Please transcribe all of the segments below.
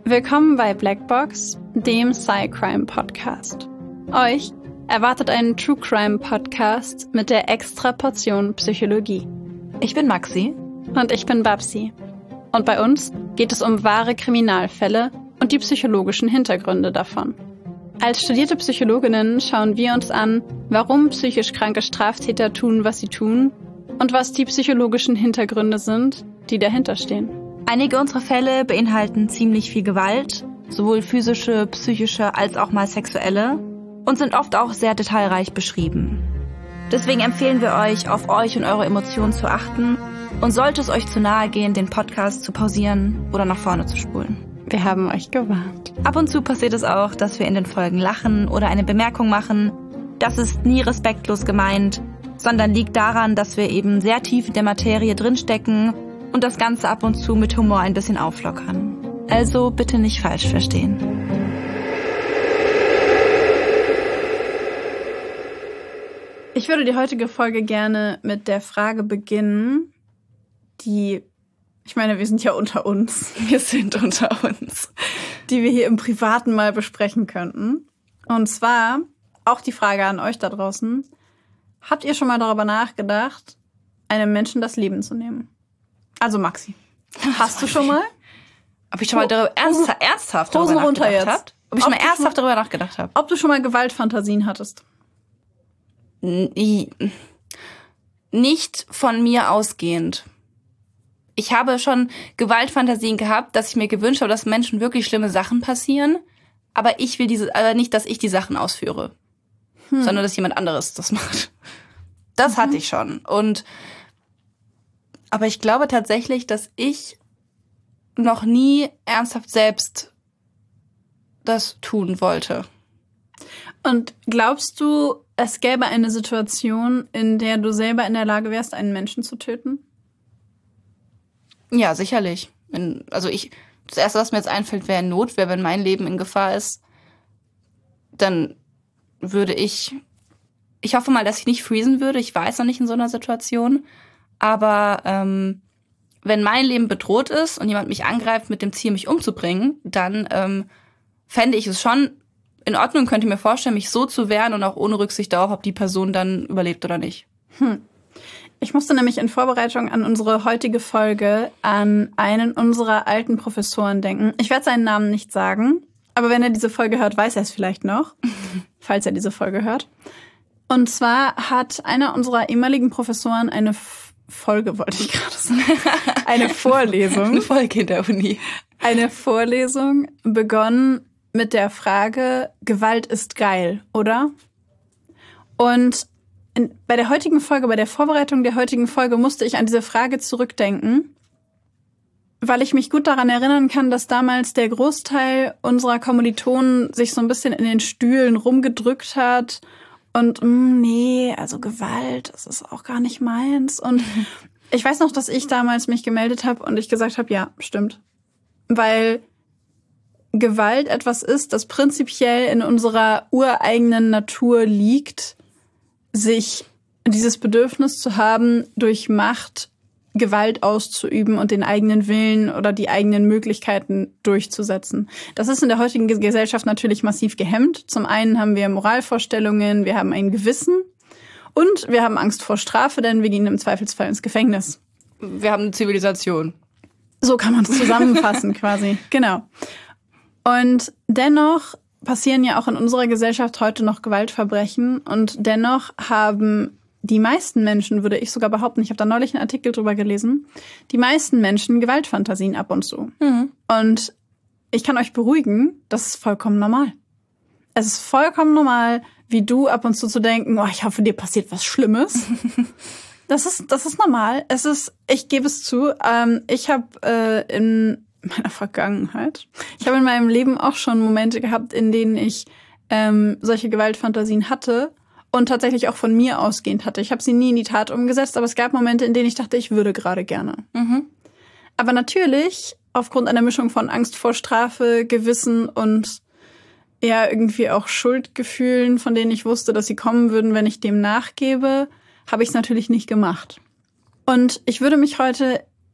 Willkommen bei Blackbox, dem Sci-Crime-Podcast. Euch erwartet einen True-Crime-Podcast mit der extra Portion Psychologie. Ich bin Maxi. Und ich bin Babsi. Und bei uns geht es um wahre Kriminalfälle und die psychologischen Hintergründe davon. Als studierte Psychologinnen schauen wir uns an, warum psychisch kranke Straftäter tun, was sie tun und was die psychologischen Hintergründe sind, die dahinter stehen. Einige unserer Fälle beinhalten ziemlich viel Gewalt, sowohl physische, psychische als auch mal sexuelle, und sind oft auch sehr detailreich beschrieben. Deswegen empfehlen wir euch, auf euch und eure Emotionen zu achten und sollte es euch zu nahe gehen, den Podcast zu pausieren oder nach vorne zu spulen. Wir haben euch gewarnt. Ab und zu passiert es auch, dass wir in den Folgen lachen oder eine Bemerkung machen. Das ist nie respektlos gemeint, sondern liegt daran, dass wir eben sehr tief in der Materie drinstecken und das Ganze ab und zu mit Humor ein bisschen auflockern. Also bitte nicht falsch verstehen. Ich würde die heutige Folge gerne mit der Frage beginnen, die, ich meine, wir sind ja unter uns. Wir sind unter uns. Die wir hier im Privaten mal besprechen könnten. Und zwar auch die Frage an euch da draußen. Habt ihr schon mal darüber nachgedacht, einem Menschen das Leben zu nehmen? Also Maxi, hast du schon mal? Ob ich schon mal ernsthaft darüber Hosen runter nachgedacht jetzt. habe? Ob ich schon mal ernsthaft darüber nachgedacht habe? Ob du schon mal Gewaltfantasien hattest? Nicht von mir ausgehend. Ich habe schon Gewaltfantasien gehabt, dass ich mir gewünscht habe, dass Menschen wirklich schlimme Sachen passieren, aber ich will aber nicht, dass ich die Sachen ausführe, sondern dass jemand anderes das macht. Das hatte ich schon. Aber ich glaube tatsächlich, dass ich noch nie ernsthaft selbst das tun wollte. Und glaubst du, es gäbe eine Situation, in der du selber in der Lage wärst, einen Menschen zu töten? Ja, sicherlich. Das Erste, was mir jetzt einfällt, wäre Notwehr. Wenn mein Leben in Gefahr ist, dann würde ich hoffe mal, dass ich nicht freezen würde. Ich war jetzt noch nicht in so einer Situation. Aber wenn mein Leben bedroht ist und jemand mich angreift mit dem Ziel, mich umzubringen, dann fände ich es schon in Ordnung, könnte mir vorstellen, mich so zu wehren und auch ohne Rücksicht darauf, ob die Person dann überlebt oder nicht. Ich musste nämlich in Vorbereitung an unsere heutige Folge an einen unserer alten Professoren denken. Ich werde seinen Namen nicht sagen, aber wenn er diese Folge hört, weiß er es vielleicht noch, falls er diese Folge hört. Und zwar hat einer unserer ehemaligen Professoren eine eine Vorlesung. Eine Folge in der Uni. Eine Vorlesung begonnen mit der Frage, Gewalt ist geil, oder? Und bei der heutigen Folge, bei der Vorbereitung der heutigen Folge musste ich an diese Frage zurückdenken, weil ich mich gut daran erinnern kann, dass damals der Großteil unserer Kommilitonen sich so ein bisschen in den Stühlen rumgedrückt hat und nee, also Gewalt, das ist auch gar nicht meins. Und ich weiß noch, dass ich damals mich gemeldet habe und ich gesagt habe, ja, stimmt. Weil Gewalt etwas ist, das prinzipiell in unserer ureigenen Natur liegt, sich dieses Bedürfnis zu haben, durch Macht Gewalt auszuüben und den eigenen Willen oder die eigenen Möglichkeiten durchzusetzen. Das ist in der heutigen Gesellschaft natürlich massiv gehemmt. Zum einen haben wir Moralvorstellungen, wir haben ein Gewissen und wir haben Angst vor Strafe, denn wir gehen im Zweifelsfall ins Gefängnis. Wir haben eine Zivilisation. So kann man es zusammenfassen quasi, genau. Und dennoch passieren ja auch in unserer Gesellschaft heute noch Gewaltverbrechen und dennoch haben die meisten Menschen, würde ich sogar behaupten, ich habe da neulich einen Artikel drüber gelesen, die meisten Menschen Gewaltfantasien ab und zu. Und ich kann euch beruhigen, das ist vollkommen normal. Es ist vollkommen normal, wie du ab und zu denken, oh, ich hoffe, dir passiert was Schlimmes. Das ist normal. Ich gebe es zu, ich habe in meiner Vergangenheit, ich habe in meinem Leben auch schon Momente gehabt, in denen ich solche Gewaltfantasien hatte und tatsächlich auch von mir ausgehend hatte. Ich habe sie nie in die Tat umgesetzt, aber es gab Momente, in denen ich dachte, ich würde gerade gerne. Aber natürlich, aufgrund einer Mischung von Angst vor Strafe, Gewissen und ja irgendwie auch Schuldgefühlen, von denen ich wusste, dass sie kommen würden, wenn ich dem nachgebe, habe ich es natürlich nicht gemacht. Und ich würde mich heute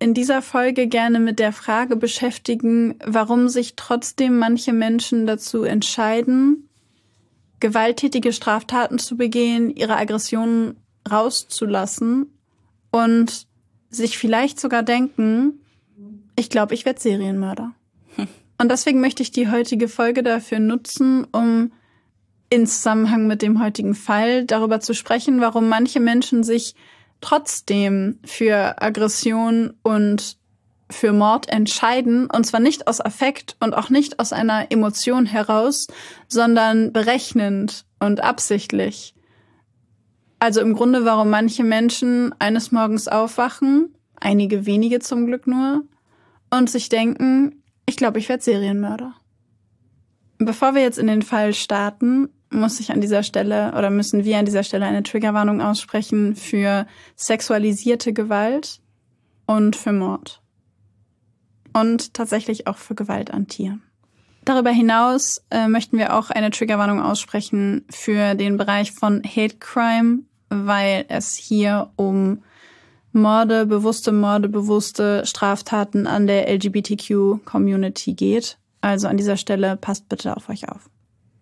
in dieser Folge gerne mit der Frage beschäftigen, warum sich trotzdem manche Menschen dazu entscheiden, gewalttätige Straftaten zu begehen, ihre Aggressionen rauszulassen und sich vielleicht sogar denken, ich glaube, ich werde Serienmörder. Und deswegen möchte ich die heutige Folge dafür nutzen, um in Zusammenhang mit dem heutigen Fall darüber zu sprechen, warum manche Menschen sich trotzdem für Aggression und für Mord entscheiden, und zwar nicht aus Affekt und auch nicht aus einer Emotion heraus, sondern berechnend und absichtlich. Also im Grunde, warum manche Menschen eines Morgens aufwachen, einige wenige zum Glück nur, und sich denken, ich glaube, ich werde Serienmörder. Bevor wir jetzt in den Fall starten, müssen wir an dieser Stelle eine Triggerwarnung aussprechen für sexualisierte Gewalt und für Mord. Und tatsächlich auch für Gewalt an Tieren. Darüber hinaus möchten wir auch eine Triggerwarnung aussprechen für den Bereich von Hate Crime, weil es hier um Morde, bewusste Straftaten an der LGBTQ-Community geht. Also an dieser Stelle passt bitte auf euch auf.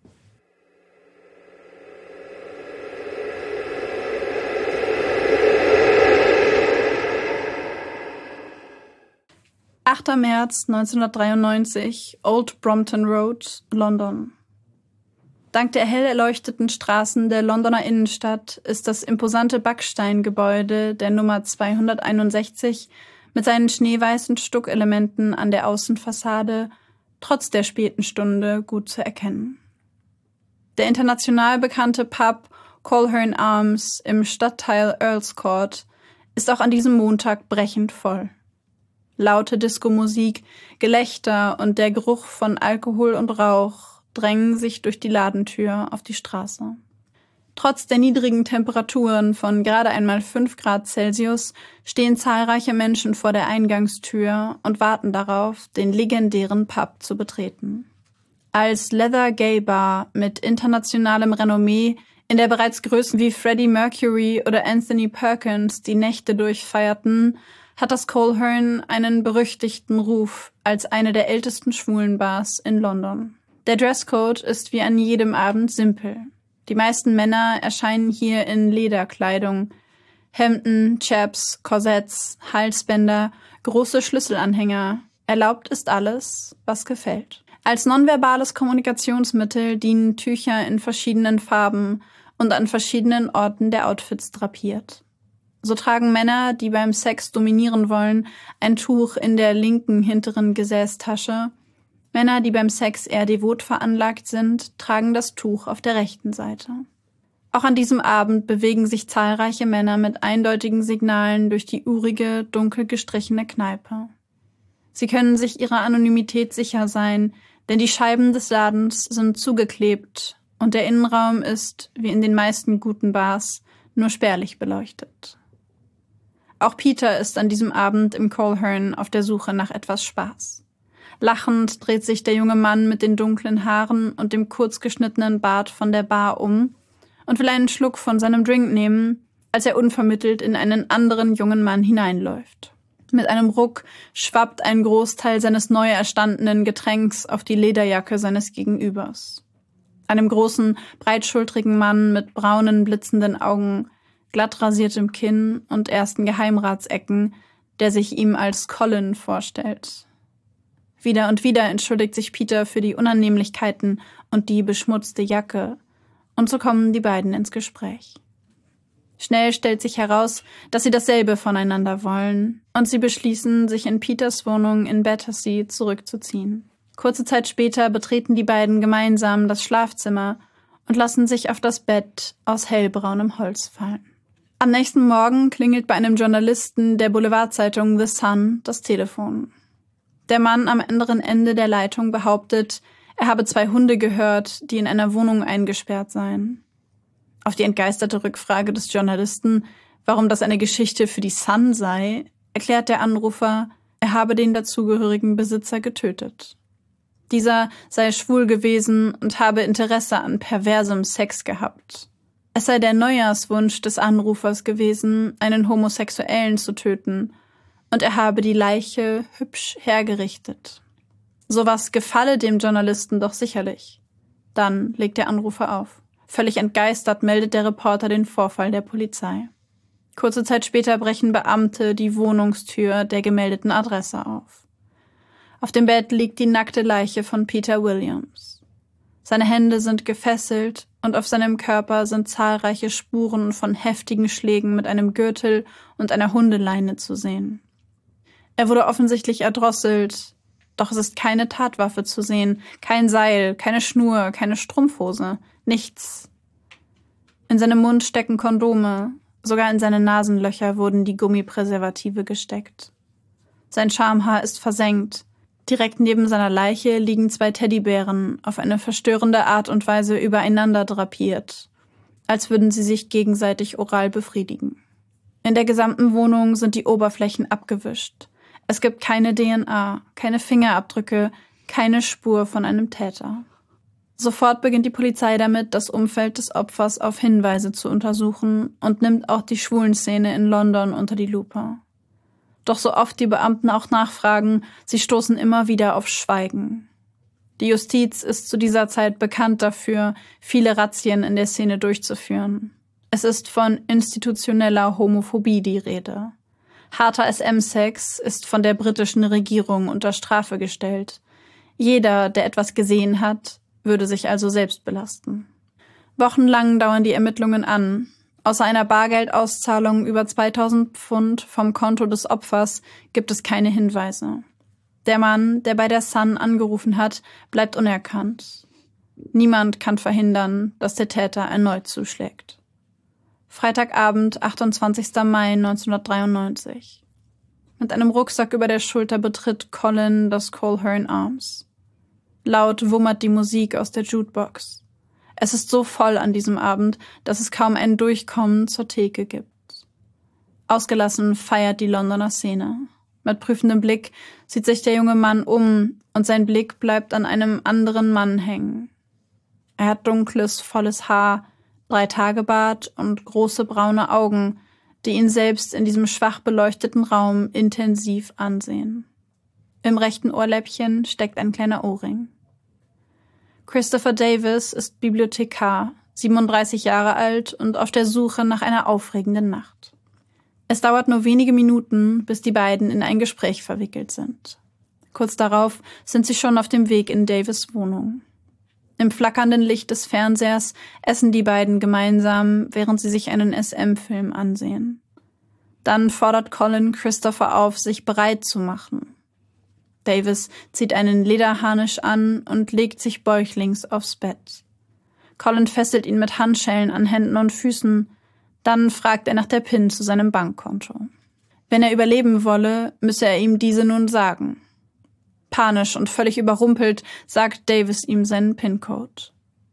»8. März 1993, Old Brompton Road, London. Dank der hell erleuchteten Straßen der Londoner Innenstadt ist das imposante Backsteingebäude der Nummer 261 mit seinen schneeweißen Stuckelementen an der Außenfassade trotz der späten Stunde gut zu erkennen. Der international bekannte Pub Colquhoun Arms im Stadtteil Earls Court ist auch an diesem Montag brechend voll. Laute Diskomusik, Gelächter und der Geruch von Alkohol und Rauch drängen sich durch die Ladentür auf die Straße. Trotz der niedrigen Temperaturen von gerade einmal 5 Grad Celsius stehen zahlreiche Menschen vor der Eingangstür und warten darauf, den legendären Pub zu betreten. Als Leather Gay Bar mit internationalem Renommee, in der bereits Größen wie Freddie Mercury oder Anthony Perkins die Nächte durchfeierten, hat das Colquhoun einen berüchtigten Ruf als eine der ältesten Schwulenbars in London. Der Dresscode ist wie an jedem Abend simpel. Die meisten Männer erscheinen hier in Lederkleidung. Hemden, Chaps, Korsetts, Halsbänder, große Schlüsselanhänger. Erlaubt ist alles, was gefällt. Als nonverbales Kommunikationsmittel dienen Tücher in verschiedenen Farben und an verschiedenen Orten der Outfits drapiert. So tragen Männer, die beim Sex dominieren wollen, ein Tuch in der linken hinteren Gesäßtasche. Männer, die beim Sex eher devot veranlagt sind, tragen das Tuch auf der rechten Seite. Auch an diesem Abend bewegen sich zahlreiche Männer mit eindeutigen Signalen durch die urige, dunkel gestrichene Kneipe. Sie können sich ihrer Anonymität sicher sein, denn die Scheiben des Ladens sind zugeklebt und der Innenraum ist, wie in den meisten guten Bars, nur spärlich beleuchtet. Auch Peter ist an diesem Abend im Colquhoun auf der Suche nach etwas Spaß. Lachend dreht sich der junge Mann mit den dunklen Haaren und dem kurz geschnittenen Bart von der Bar um und will einen Schluck von seinem Drink nehmen, als er unvermittelt in einen anderen jungen Mann hineinläuft. Mit einem Ruck schwappt ein Großteil seines neu erstandenen Getränks auf die Lederjacke seines Gegenübers. Einem großen, breitschultrigen Mann mit braunen, blitzenden Augen, glatt rasiertem Kinn und ersten Geheimratsecken, der sich ihm als Colin vorstellt. Wieder und wieder entschuldigt sich Peter für die Unannehmlichkeiten und die beschmutzte Jacke, und so kommen die beiden ins Gespräch. Schnell stellt sich heraus, dass sie dasselbe voneinander wollen, und sie beschließen, sich in Peters Wohnung in Battersea zurückzuziehen. Kurze Zeit später betreten die beiden gemeinsam das Schlafzimmer und lassen sich auf das Bett aus hellbraunem Holz fallen. Am nächsten Morgen klingelt bei einem Journalisten der Boulevardzeitung The Sun das Telefon. Der Mann am anderen Ende der Leitung behauptet, er habe 2 Hunde gehört, die in einer Wohnung eingesperrt seien. Auf die entgeisterte Rückfrage des Journalisten, warum das eine Geschichte für die Sun sei, erklärt der Anrufer, er habe den dazugehörigen Besitzer getötet. Dieser sei schwul gewesen und habe Interesse an perversem Sex gehabt. Es sei der Neujahrswunsch des Anrufers gewesen, einen Homosexuellen zu töten, und er habe die Leiche hübsch hergerichtet. Sowas gefalle dem Journalisten doch sicherlich. Dann legt der Anrufer auf. Völlig entgeistert meldet der Reporter den Vorfall der Polizei. Kurze Zeit später brechen Beamte die Wohnungstür der gemeldeten Adresse auf. Auf dem Bett liegt die nackte Leiche von Peter Williams. Seine Hände sind gefesselt und auf seinem Körper sind zahlreiche Spuren von heftigen Schlägen mit einem Gürtel und einer Hundeleine zu sehen. Er wurde offensichtlich erdrosselt, doch es ist keine Tatwaffe zu sehen, kein Seil, keine Schnur, keine Strumpfhose, nichts. In seinem Mund stecken Kondome, sogar in seine Nasenlöcher wurden die Gummipräservative gesteckt. Sein Schamhaar ist versenkt. Direkt neben seiner Leiche liegen 2 Teddybären auf eine verstörende Art und Weise übereinander drapiert, als würden sie sich gegenseitig oral befriedigen. In der gesamten Wohnung sind die Oberflächen abgewischt. Es gibt keine DNA, keine Fingerabdrücke, keine Spur von einem Täter. Sofort beginnt die Polizei damit, das Umfeld des Opfers auf Hinweise zu untersuchen und nimmt auch die Schwulenszene in London unter die Lupe. Doch so oft die Beamten auch nachfragen, sie stoßen immer wieder auf Schweigen. Die Justiz ist zu dieser Zeit bekannt dafür, viele Razzien in der Szene durchzuführen. Es ist von institutioneller Homophobie die Rede. Harter SM-Sex ist von der britischen Regierung unter Strafe gestellt. Jeder, der etwas gesehen hat, würde sich also selbst belasten. Wochenlang dauern die Ermittlungen an. Außer einer Bargeldauszahlung über 2000 Pfund vom Konto des Opfers gibt es keine Hinweise. Der Mann, der bei der Sun angerufen hat, bleibt unerkannt. Niemand kann verhindern, dass der Täter erneut zuschlägt. Freitagabend, 28. Mai 1993. Mit einem Rucksack über der Schulter betritt Colin das Colquhoun Arms. Laut wummert die Musik aus der Jukebox. Es ist so voll an diesem Abend, dass es kaum ein Durchkommen zur Theke gibt. Ausgelassen feiert die Londoner Szene. Mit prüfendem Blick sieht sich der junge Mann um und sein Blick bleibt an einem anderen Mann hängen. Er hat dunkles, volles Haar, 3-Tage-Bart und große braune Augen, die ihn selbst in diesem schwach beleuchteten Raum intensiv ansehen. Im rechten Ohrläppchen steckt ein kleiner Ohrring. Christopher Davis ist Bibliothekar, 37 Jahre alt und auf der Suche nach einer aufregenden Nacht. Es dauert nur wenige Minuten, bis die beiden in ein Gespräch verwickelt sind. Kurz darauf sind sie schon auf dem Weg in Davis' Wohnung. Im flackernden Licht des Fernsehers essen die beiden gemeinsam, während sie sich einen SM-Film ansehen. Dann fordert Colin Christopher auf, sich bereit zu machen. Davis zieht einen Lederharnisch an und legt sich bäuchlings aufs Bett. Colin fesselt ihn mit Handschellen an Händen und Füßen. Dann fragt er nach der PIN zu seinem Bankkonto. Wenn er überleben wolle, müsse er ihm diese nun sagen. Panisch und völlig überrumpelt sagt Davis ihm seinen PIN-Code.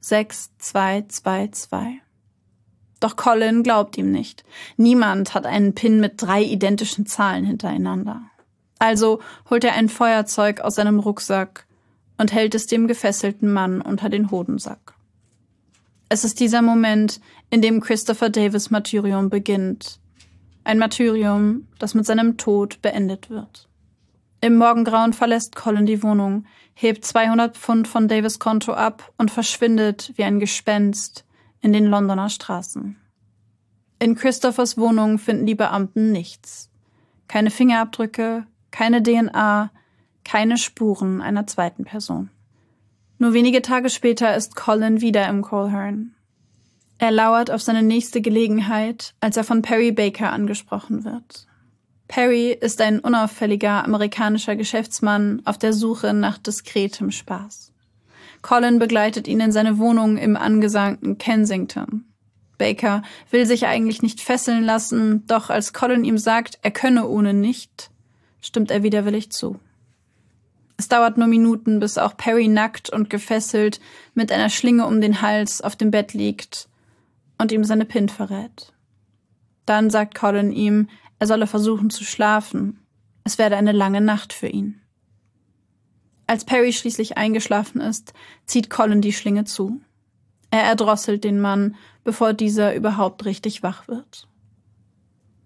6222. Doch Colin glaubt ihm nicht. Niemand hat einen PIN mit 3 identischen Zahlen hintereinander. Also holt er ein Feuerzeug aus seinem Rucksack und hält es dem gefesselten Mann unter den Hodensack. Es ist dieser Moment, in dem Christopher Davis' Martyrium beginnt. Ein Martyrium, das mit seinem Tod beendet wird. Im Morgengrauen verlässt Colin die Wohnung, hebt 200 Pfund von Davis' Konto ab und verschwindet wie ein Gespenst in den Londoner Straßen. In Christophers Wohnung finden die Beamten nichts. Keine Fingerabdrücke, keine DNA, keine Spuren einer zweiten Person. Nur wenige Tage später ist Colin wieder im Colquhoun. Er lauert auf seine nächste Gelegenheit, als er von Perry Baker angesprochen wird. Perry ist ein unauffälliger amerikanischer Geschäftsmann auf der Suche nach diskretem Spaß. Colin begleitet ihn in seine Wohnung im angesagten Kensington. Baker will sich eigentlich nicht fesseln lassen, doch als Colin ihm sagt, er könne ohne nicht, stimmt er widerwillig zu. Es dauert nur Minuten, bis auch Perry nackt und gefesselt mit einer Schlinge um den Hals auf dem Bett liegt und ihm seine PIN verrät. Dann sagt Colin ihm, er solle versuchen zu schlafen. Es werde eine lange Nacht für ihn. Als Perry schließlich eingeschlafen ist, zieht Colin die Schlinge zu. Er erdrosselt den Mann, bevor dieser überhaupt richtig wach wird.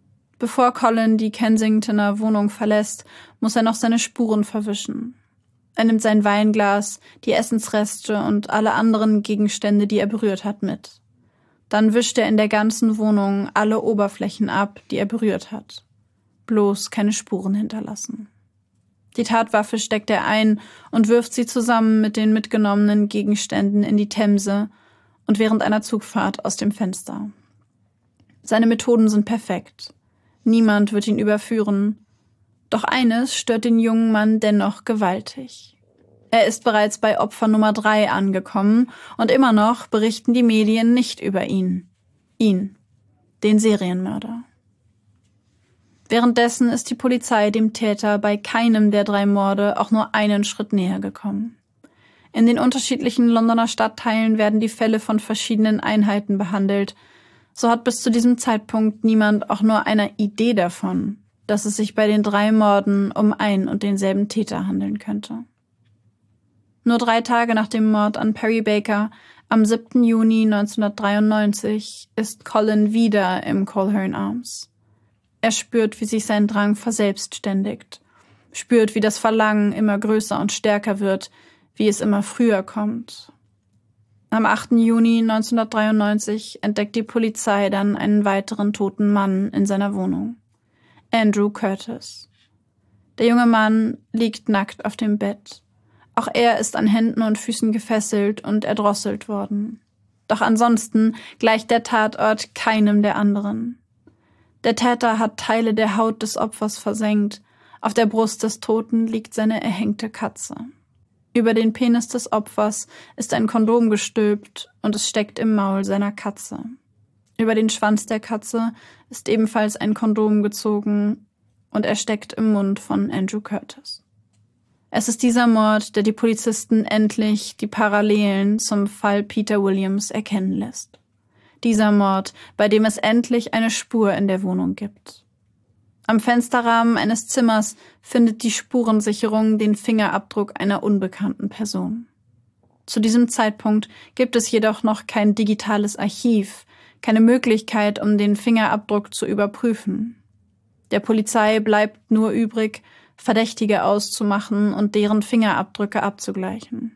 Bevor Colin die Kensingtoner Wohnung verlässt, muss er noch seine Spuren verwischen. Er nimmt sein Weinglas, die Essensreste und alle anderen Gegenstände, die er berührt hat, mit. Dann wischt er in der ganzen Wohnung alle Oberflächen ab, die er berührt hat. Bloß keine Spuren hinterlassen. Die Tatwaffe steckt er ein und wirft sie zusammen mit den mitgenommenen Gegenständen in die Themse und während einer Zugfahrt aus dem Fenster. Seine Methoden sind perfekt. Niemand wird ihn überführen. Doch eines stört den jungen Mann dennoch gewaltig. Er ist bereits bei Opfer Nummer 3 angekommen und immer noch berichten die Medien nicht über ihn. Ihn, den Serienmörder. Währenddessen ist die Polizei dem Täter bei keinem der 3 Morde auch nur einen Schritt näher gekommen. In den unterschiedlichen Londoner Stadtteilen werden die Fälle von verschiedenen Einheiten behandelt. So hat bis zu diesem Zeitpunkt niemand auch nur eine Idee davon, dass es sich bei den 3 Morden um ein und denselben Täter handeln könnte. Nur 3 Tage nach dem Mord an Perry Baker, am 7. Juni 1993, ist Colin wieder im Colquhoun Arms. Er spürt, wie sich sein Drang verselbstständigt, spürt, wie das Verlangen immer größer und stärker wird, wie es immer früher kommt. Am 8. Juni 1993 entdeckt die Polizei dann einen weiteren toten Mann in seiner Wohnung. Andrew Curtis. Der junge Mann liegt nackt auf dem Bett. Auch er ist an Händen und Füßen gefesselt und erdrosselt worden. Doch ansonsten gleicht der Tatort keinem der anderen. Der Täter hat Teile der Haut des Opfers versengt. Auf der Brust des Toten liegt seine erhängte Katze. Über den Penis des Opfers ist ein Kondom gestülpt und es steckt im Maul seiner Katze. Über den Schwanz der Katze ist ebenfalls ein Kondom gezogen und er steckt im Mund von Andrew Curtis. Es ist dieser Mord, der die Polizisten endlich die Parallelen zum Fall Peter Williams erkennen lässt. Dieser Mord, bei dem es endlich eine Spur in der Wohnung gibt. Am Fensterrahmen eines Zimmers findet die Spurensicherung den Fingerabdruck einer unbekannten Person. Zu diesem Zeitpunkt gibt es jedoch noch kein digitales Archiv, keine Möglichkeit, um den Fingerabdruck zu überprüfen. Der Polizei bleibt nur übrig, Verdächtige auszumachen und deren Fingerabdrücke abzugleichen.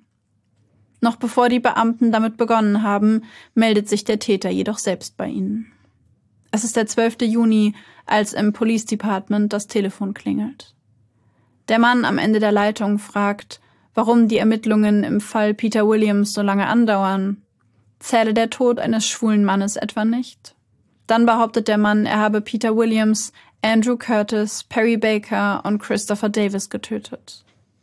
Noch bevor die Beamten damit begonnen haben, meldet sich der Täter jedoch selbst bei ihnen. Es ist der 12. Juni, als im Police Department das Telefon klingelt. Der Mann am Ende der Leitung fragt, warum die Ermittlungen im Fall Peter Williams so lange andauern. Zähle der Tod eines schwulen Mannes etwa nicht? Dann behauptet der Mann, er habe Peter Williams, Andrew Curtis, Perry Baker und Christopher Davis getötet.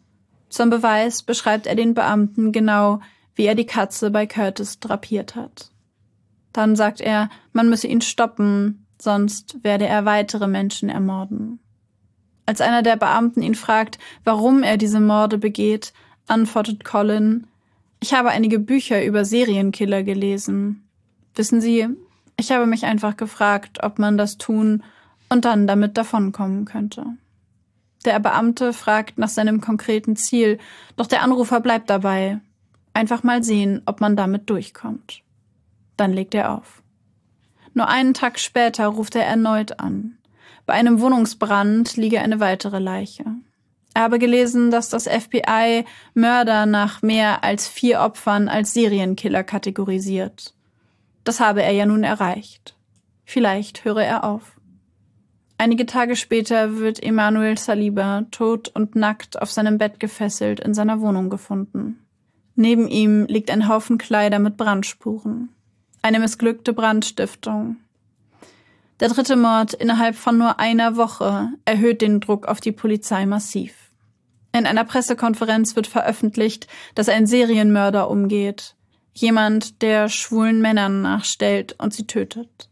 Zum Beweis beschreibt er den Beamten genau, wie er die Katze bei Curtis drapiert hat. Dann sagt er, man müsse ihn stoppen, sonst werde er weitere Menschen ermorden. Als einer der Beamten ihn fragt, warum er diese Morde begeht, antwortet Colin, ich habe einige Bücher über Serienkiller gelesen. Wissen Sie, ich habe mich einfach gefragt, ob man das tun und dann damit davonkommen könnte. Der Beamte fragt nach seinem konkreten Ziel, doch der Anrufer bleibt dabei. Einfach mal sehen, ob man damit durchkommt. Dann legt er auf. Nur einen Tag später ruft er erneut an. Bei einem Wohnungsbrand liege eine weitere Leiche. Er habe gelesen, dass das FBI Mörder nach mehr als 4 Opfern als Serienkiller kategorisiert. Das habe er ja nun erreicht. Vielleicht höre er auf. Einige Tage später wird Emmanuel Saliba tot und nackt auf seinem Bett gefesselt in seiner Wohnung gefunden. Neben ihm liegt ein Haufen Kleider mit Brandspuren. Eine missglückte Brandstiftung. Der 3. Mord innerhalb von nur einer Woche erhöht den Druck auf die Polizei massiv. In einer Pressekonferenz wird veröffentlicht, dass ein Serienmörder umgeht. Jemand, der schwulen Männern nachstellt und sie tötet.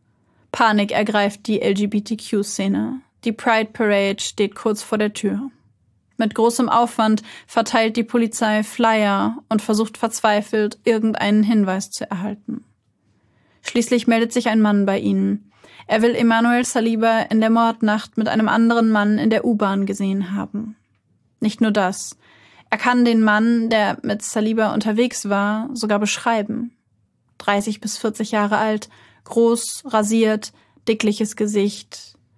Panik ergreift die LGBTQ-Szene. Die Pride Parade steht kurz vor der Tür. Mit großem Aufwand verteilt die Polizei Flyer und versucht verzweifelt, irgendeinen Hinweis zu erhalten. Schließlich meldet sich ein Mann bei ihnen. Er will Emmanuel Saliba in der Mordnacht mit einem anderen Mann in der U-Bahn gesehen haben. Nicht nur das. Er kann den Mann, der mit Saliba unterwegs war, sogar beschreiben. 30 bis 40 Jahre alt, groß, rasiert, dickliches Gesicht.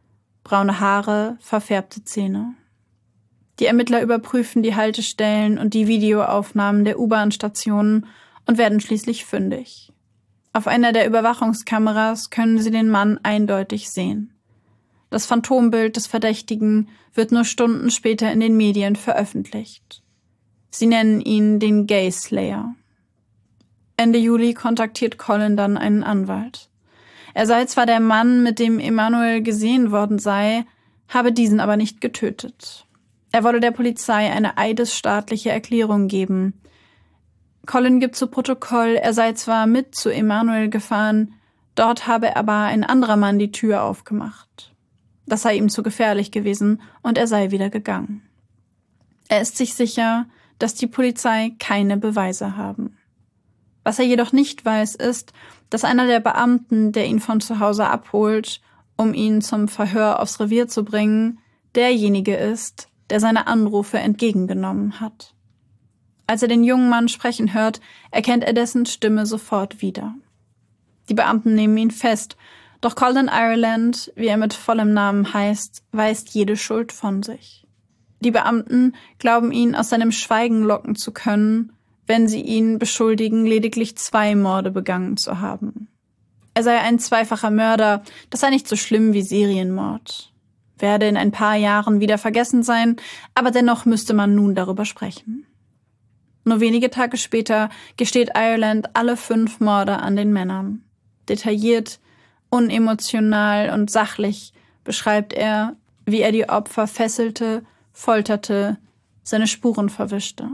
braune Haare, verfärbte Zähne. Die Ermittler überprüfen die Haltestellen und die Videoaufnahmen der U-Bahn-Stationen und werden schließlich fündig. Auf einer der Überwachungskameras können sie den Mann eindeutig sehen. Das Phantombild des Verdächtigen wird nur Stunden später in den Medien veröffentlicht. Sie nennen ihn den Gay Slayer. Ende Juli kontaktiert Colin dann einen Anwalt. Er sei zwar der Mann, mit dem Emanuel gesehen worden sei, habe diesen aber nicht getötet. Er wolle der Polizei eine eidesstaatliche Erklärung geben. Colin gibt zu Protokoll, er sei zwar mit zu Emanuel gefahren, dort habe aber ein anderer Mann die Tür aufgemacht. Das sei ihm zu gefährlich gewesen und er sei wieder gegangen. Er ist sich sicher, dass die Polizei keine Beweise haben. Was er jedoch nicht weiß, ist, dass einer der Beamten, der ihn von zu Hause abholt, um ihn zum Verhör aufs Revier zu bringen, derjenige ist, der seine Anrufe entgegengenommen hat. Als er den jungen Mann sprechen hört, erkennt er dessen Stimme sofort wieder. Die Beamten nehmen ihn fest, doch Colin Ireland, wie er mit vollem Namen heißt, weist jede Schuld von sich. Die Beamten glauben ihn aus seinem Schweigen locken zu können, wenn sie ihn beschuldigen, lediglich 2 Morde begangen zu haben. Er sei ein zweifacher Mörder, das sei nicht so schlimm wie Serienmord. Werde in ein paar Jahren wieder vergessen sein, aber dennoch müsste man nun darüber sprechen. Nur wenige Tage später gesteht Ireland alle 5 Morde an den Männern. Detailliert, unemotional und sachlich beschreibt er, wie er die Opfer fesselte, folterte, seine Spuren verwischte.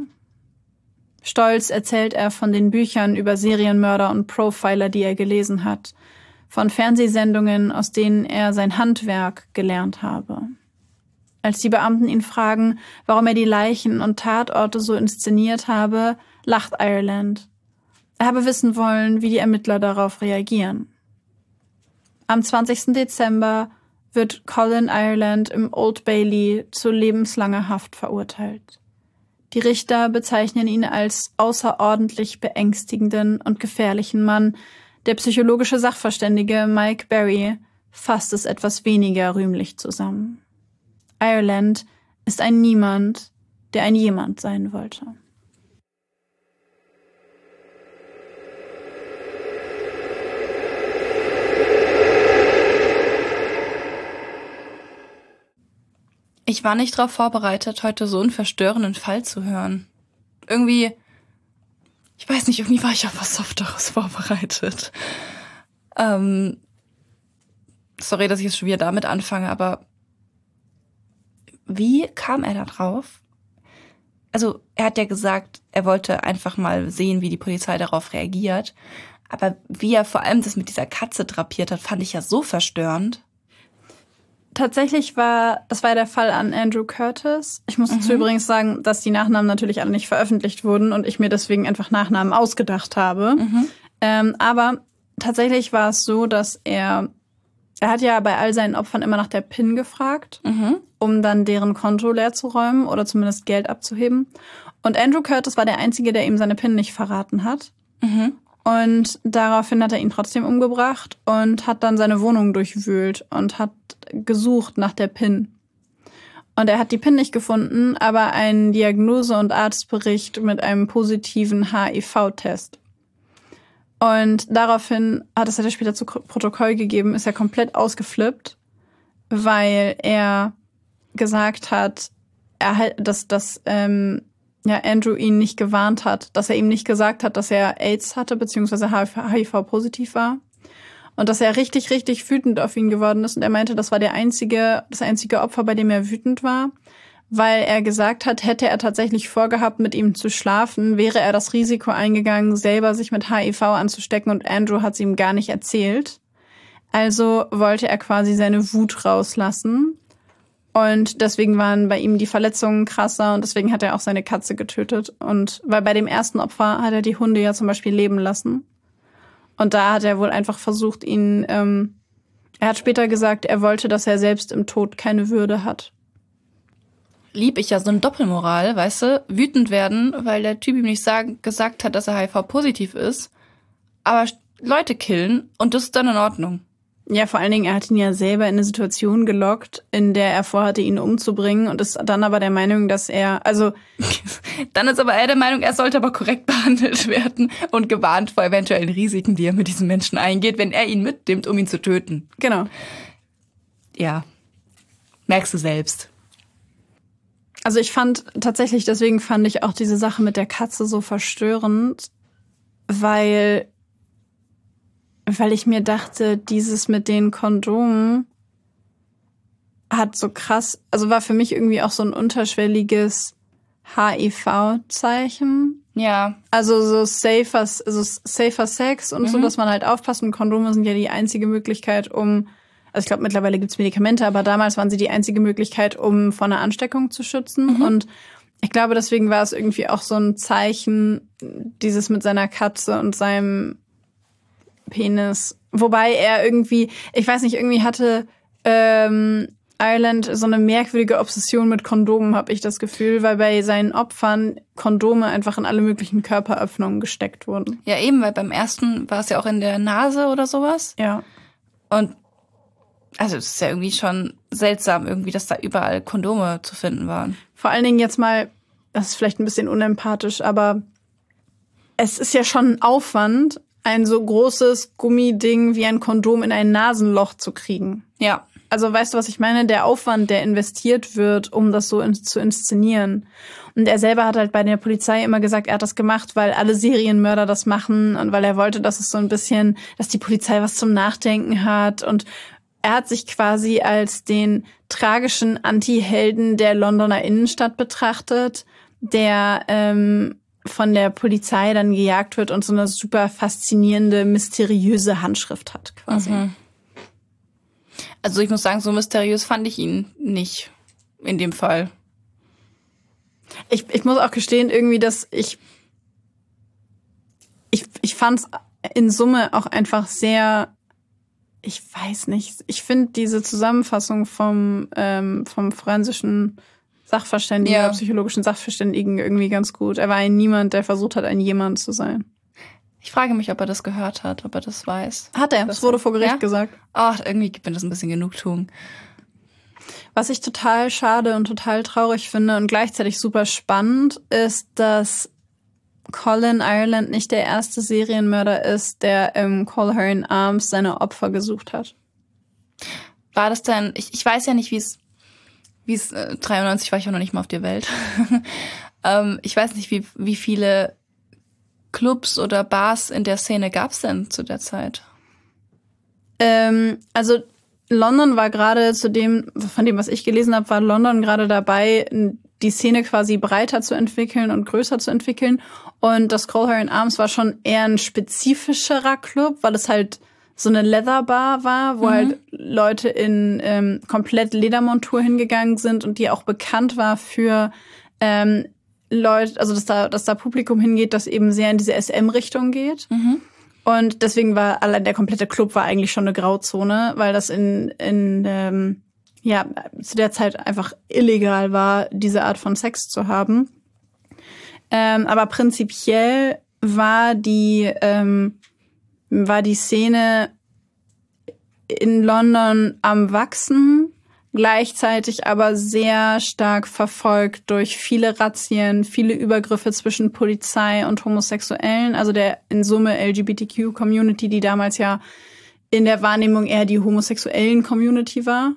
Stolz erzählt er von den Büchern über Serienmörder und Profiler, die er gelesen hat, von Fernsehsendungen, aus denen er sein Handwerk gelernt habe. Als die Beamten ihn fragen, warum er die Leichen und Tatorte so inszeniert habe, lacht Ireland. Er habe wissen wollen, wie die Ermittler darauf reagieren. Am 20. Dezember wird Colin Ireland im Old Bailey zu lebenslanger Haft verurteilt. Die Richter bezeichnen ihn als außerordentlich beängstigenden und gefährlichen Mann. Der psychologische Sachverständige Mike Berry fasst es etwas weniger rühmlich zusammen. Ireland ist ein Niemand, der ein Jemand sein wollte. Ich war nicht darauf vorbereitet, heute so einen verstörenden Fall zu hören. Irgendwie, ich weiß nicht, irgendwie war ich auf was Softeres vorbereitet. Sorry, dass ich jetzt schon wieder damit anfange, aber wie kam er da drauf? Also, er hat ja gesagt, er wollte einfach mal sehen, wie die Polizei darauf reagiert. Aber wie er vor allem das mit dieser Katze drapiert hat, fand ich ja so verstörend. Tatsächlich das war der Fall an Andrew Curtis. Ich muss dazu übrigens sagen, dass die Nachnamen natürlich alle nicht veröffentlicht wurden und ich mir deswegen einfach Nachnamen ausgedacht habe. Aber tatsächlich war es so, dass er hat ja bei all seinen Opfern immer nach der PIN gefragt, um dann deren Konto leer zu räumen oder zumindest Geld abzuheben. Und Andrew Curtis war der Einzige, der ihm seine PIN nicht verraten hat. Und daraufhin hat er ihn trotzdem umgebracht und hat dann seine Wohnung durchwühlt und hat gesucht nach der PIN. Und er hat die PIN nicht gefunden, aber einen Diagnose- und Arztbericht mit einem positiven HIV-Test. Und daraufhin hat er später zu Protokoll gegeben, ist er komplett ausgeflippt, weil er gesagt hat, dass Andrew ihn nicht gewarnt hat, dass er ihm nicht gesagt hat, dass er AIDS hatte, beziehungsweise HIV-positiv war. Und dass er richtig, richtig wütend auf ihn geworden ist. Und er meinte, das war das einzige Opfer, bei dem er wütend war, weil er gesagt hat, hätte er tatsächlich vorgehabt, mit ihm zu schlafen, wäre er das Risiko eingegangen, selber sich mit HIV anzustecken und Andrew hat es ihm gar nicht erzählt. Also wollte er quasi seine Wut rauslassen. Und deswegen waren bei ihm die Verletzungen krasser und deswegen hat er auch seine Katze getötet. Und weil bei dem ersten Opfer hat er die Hunde ja zum Beispiel leben lassen. Und da hat er wohl einfach versucht, er hat später gesagt, er wollte, dass er selbst im Tod keine Würde hat. Lieb ich ja so eine Doppelmoral, weißt du? Wütend werden, weil der Typ ihm nicht gesagt hat, dass er HIV-positiv ist. Aber Leute killen und das ist dann in Ordnung. Ja, vor allen Dingen, er hat ihn ja selber in eine Situation gelockt, in der er vorhatte, ihn umzubringen und ist dann aber der Meinung, dass er, also... Dann ist aber er der Meinung, er sollte aber korrekt behandelt werden und gewarnt vor eventuellen Risiken, die er mit diesen Menschen eingeht, wenn er ihn mitnimmt, um ihn zu töten. Genau. Ja, merkst du selbst. Also deswegen fand ich auch diese Sache mit der Katze so verstörend, weil ich mir dachte, dieses mit den Kondomen hat so krass, also war für mich irgendwie auch so ein unterschwelliges HIV-Zeichen. Ja. Also so safer Sex und so, dass man halt aufpasst. Und Kondome sind ja die einzige Möglichkeit, also ich glaube, mittlerweile gibt's Medikamente, aber damals waren sie die einzige Möglichkeit, um vor einer Ansteckung zu schützen. Und ich glaube, deswegen war es irgendwie auch so ein Zeichen, dieses mit seiner Katze und seinem Penis. Wobei er irgendwie, ich weiß nicht, irgendwie hatte Ireland so eine merkwürdige Obsession mit Kondomen, habe ich das Gefühl, weil bei seinen Opfern Kondome einfach in alle möglichen Körperöffnungen gesteckt wurden. Ja, eben, weil beim ersten war es ja auch in der Nase oder sowas. Ja. Und also es ist ja irgendwie schon seltsam, irgendwie, dass da überall Kondome zu finden waren. Vor allen Dingen jetzt mal, das ist vielleicht ein bisschen unempathisch, aber es ist ja schon ein Aufwand, ein so großes Gummiding wie ein Kondom in ein Nasenloch zu kriegen. Ja. Also weißt du, was ich meine? Der Aufwand, der investiert wird, um das so zu inszenieren. Und er selber hat halt bei der Polizei immer gesagt, er hat das gemacht, weil alle Serienmörder das machen und weil er wollte, dass es so ein bisschen, dass die Polizei was zum Nachdenken hat. Und er hat sich quasi als den tragischen Anti-Helden der Londoner Innenstadt betrachtet, der von der Polizei dann gejagt wird und so eine super faszinierende, mysteriöse Handschrift hat quasi. Also ich muss sagen, so mysteriös fand ich ihn nicht in dem Fall. Ich muss auch gestehen, irgendwie, dass ich fand es in Summe auch einfach sehr, ich weiß nicht, ich finde diese Zusammenfassung vom forensischen Sachverständigen, oder psychologischen Sachverständigen irgendwie ganz gut. Er war niemand, der versucht hat, ein Jemand zu sein. Ich frage mich, ob er das gehört hat, ob er das weiß. Hat er, das wurde vor Gericht gesagt. Ach, irgendwie gibt mir das ein bisschen Genugtuung. Was ich total schade und total traurig finde und gleichzeitig super spannend, ist, dass Colin Ireland nicht der erste Serienmörder ist, der im Coleraine Arms seine Opfer gesucht hat. War das denn, ich weiß ja nicht, wie es 93 war ich auch noch nicht mal auf der Welt. Ich weiß nicht, wie viele Clubs oder Bars in der Szene gab's denn zu der Zeit? Also London war gerade von dem, was ich gelesen habe, war London gerade dabei, die Szene quasi breiter zu entwickeln und größer zu entwickeln. Und das Coleraine Arms war schon eher ein spezifischerer Club, weil es halt so eine Leatherbar war, wo halt Leute in komplett Ledermontur hingegangen sind und die auch bekannt war für Leute, also dass da Publikum hingeht, das eben sehr in diese SM-Richtung geht. Und deswegen war allein der komplette Club war eigentlich schon eine Grauzone, weil das zu der Zeit einfach illegal war, diese Art von Sex zu haben. Aber prinzipiell war die Szene in London am Wachsen, gleichzeitig aber sehr stark verfolgt durch viele Razzien, viele Übergriffe zwischen Polizei und Homosexuellen, also der in Summe LGBTQ-Community, die damals ja in der Wahrnehmung eher die homosexuellen Community war.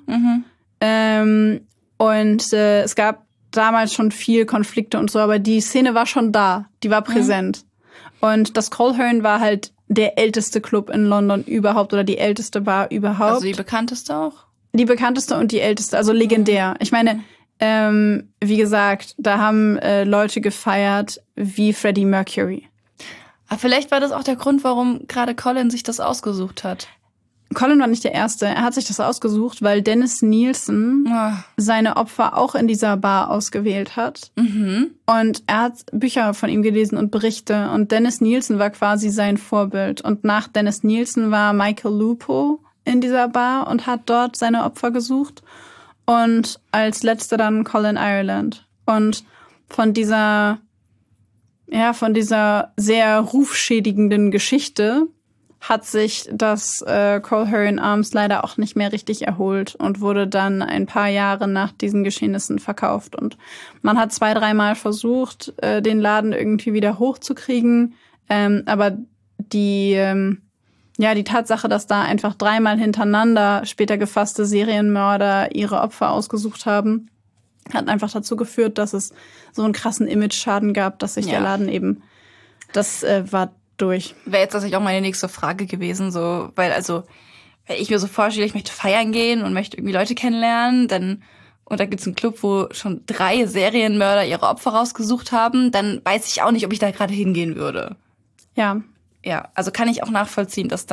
Es gab damals schon viel Konflikte und so, aber die Szene war schon da, die war präsent. Und das Coleraine war halt der älteste Club in London überhaupt oder die älteste Bar überhaupt. Also die bekannteste auch? Die bekannteste und die älteste, also legendär. Ich meine, wie gesagt, da haben Leute gefeiert wie Freddie Mercury. Aber vielleicht war das auch der Grund, warum gerade Colin sich das ausgesucht hat. Colin war nicht der Erste. Er hat sich das ausgesucht, weil Dennis Nielsen seine Opfer auch in dieser Bar ausgewählt hat. Und er hat Bücher von ihm gelesen und Berichte. Und Dennis Nielsen war quasi sein Vorbild. Und nach Dennis Nielsen war Michael Lupo in dieser Bar und hat dort seine Opfer gesucht. Und als letzter dann Colin Ireland. Und von dieser sehr rufschädigenden Geschichte hat sich das Cole Hrun Arms leider auch nicht mehr richtig erholt und wurde dann ein paar Jahre nach diesen Geschehnissen verkauft. Und man hat 2-3 Mal versucht, den Laden irgendwie wieder hochzukriegen. Aber die Tatsache, dass da einfach 3-mal hintereinander später gefasste Serienmörder ihre Opfer ausgesucht haben, hat einfach dazu geführt, dass es so einen krassen Image-Schaden gab, dass sich der Laden eben, das war durch. Wäre jetzt tatsächlich auch meine nächste Frage gewesen, so, weil wenn ich mir so vorstelle, ich möchte feiern gehen und möchte irgendwie Leute kennenlernen, und da gibt's einen Club, wo schon 3 Serienmörder ihre Opfer rausgesucht haben, dann weiß ich auch nicht, ob ich da gerade hingehen würde. Ja. Ja, also kann ich auch nachvollziehen, dass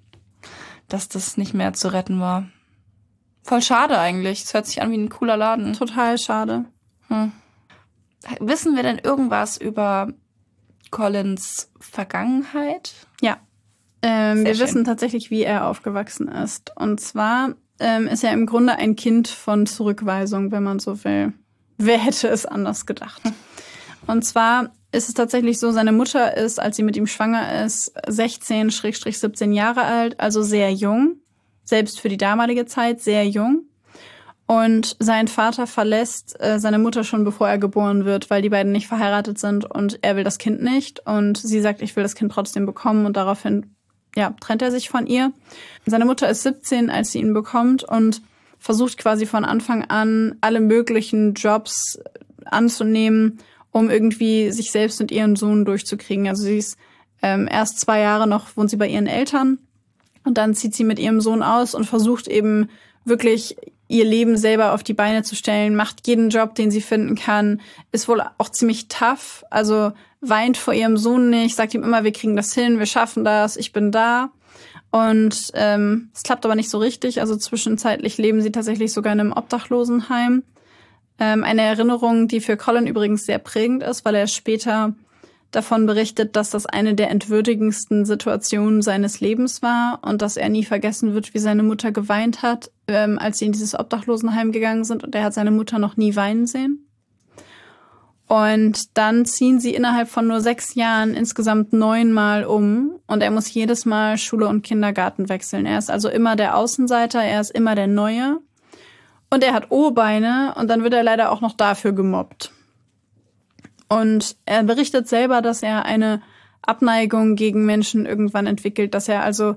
das nicht mehr zu retten war. Voll schade eigentlich. Es hört sich an wie ein cooler Laden. Total schade. Wissen wir denn irgendwas über Collins Vergangenheit? Ja. Wir schön. wissen tatsächlich, wie er aufgewachsen ist. Und zwar ist er im Grunde ein Kind von Zurückweisung, wenn man so will. Wer hätte es anders gedacht? Und zwar ist es tatsächlich so, seine Mutter ist, als sie mit ihm schwanger ist, 16-17 Jahre alt, also sehr jung. Selbst für die damalige Zeit sehr jung. Und sein Vater verlässt seine Mutter schon, bevor er geboren wird, weil die beiden nicht verheiratet sind und er will das Kind nicht. Und sie sagt, ich will das Kind trotzdem bekommen, und daraufhin trennt er sich von ihr. Seine Mutter ist 17, als sie ihn bekommt, und versucht quasi von Anfang an, alle möglichen Jobs anzunehmen, um irgendwie sich selbst und ihren Sohn durchzukriegen. Also sie ist erst 2 Jahre noch, wohnt sie bei ihren Eltern, und dann zieht sie mit ihrem Sohn aus und versucht eben wirklich ihr Leben selber auf die Beine zu stellen, macht jeden Job, den sie finden kann, ist wohl auch ziemlich tough, also weint vor ihrem Sohn nicht, sagt ihm immer, wir kriegen das hin, wir schaffen das, ich bin da. Und es klappt aber nicht so richtig, also zwischenzeitlich leben sie tatsächlich sogar in einem Obdachlosenheim. Eine Erinnerung, die für Colin übrigens sehr prägend ist, weil er später davon berichtet, dass das eine der entwürdigendsten Situationen seines Lebens war und dass er nie vergessen wird, wie seine Mutter geweint hat, als sie in dieses Obdachlosenheim gegangen sind, und er hat seine Mutter noch nie weinen sehen. Und dann ziehen sie innerhalb von nur 6 Jahren insgesamt 9-mal um, und er muss jedes Mal Schule und Kindergarten wechseln. Er ist also immer der Außenseiter, er ist immer der Neue, und er hat O-Beine, und dann wird er leider auch noch dafür gemobbt. Und er berichtet selber, dass er eine Abneigung gegen Menschen irgendwann entwickelt, dass er also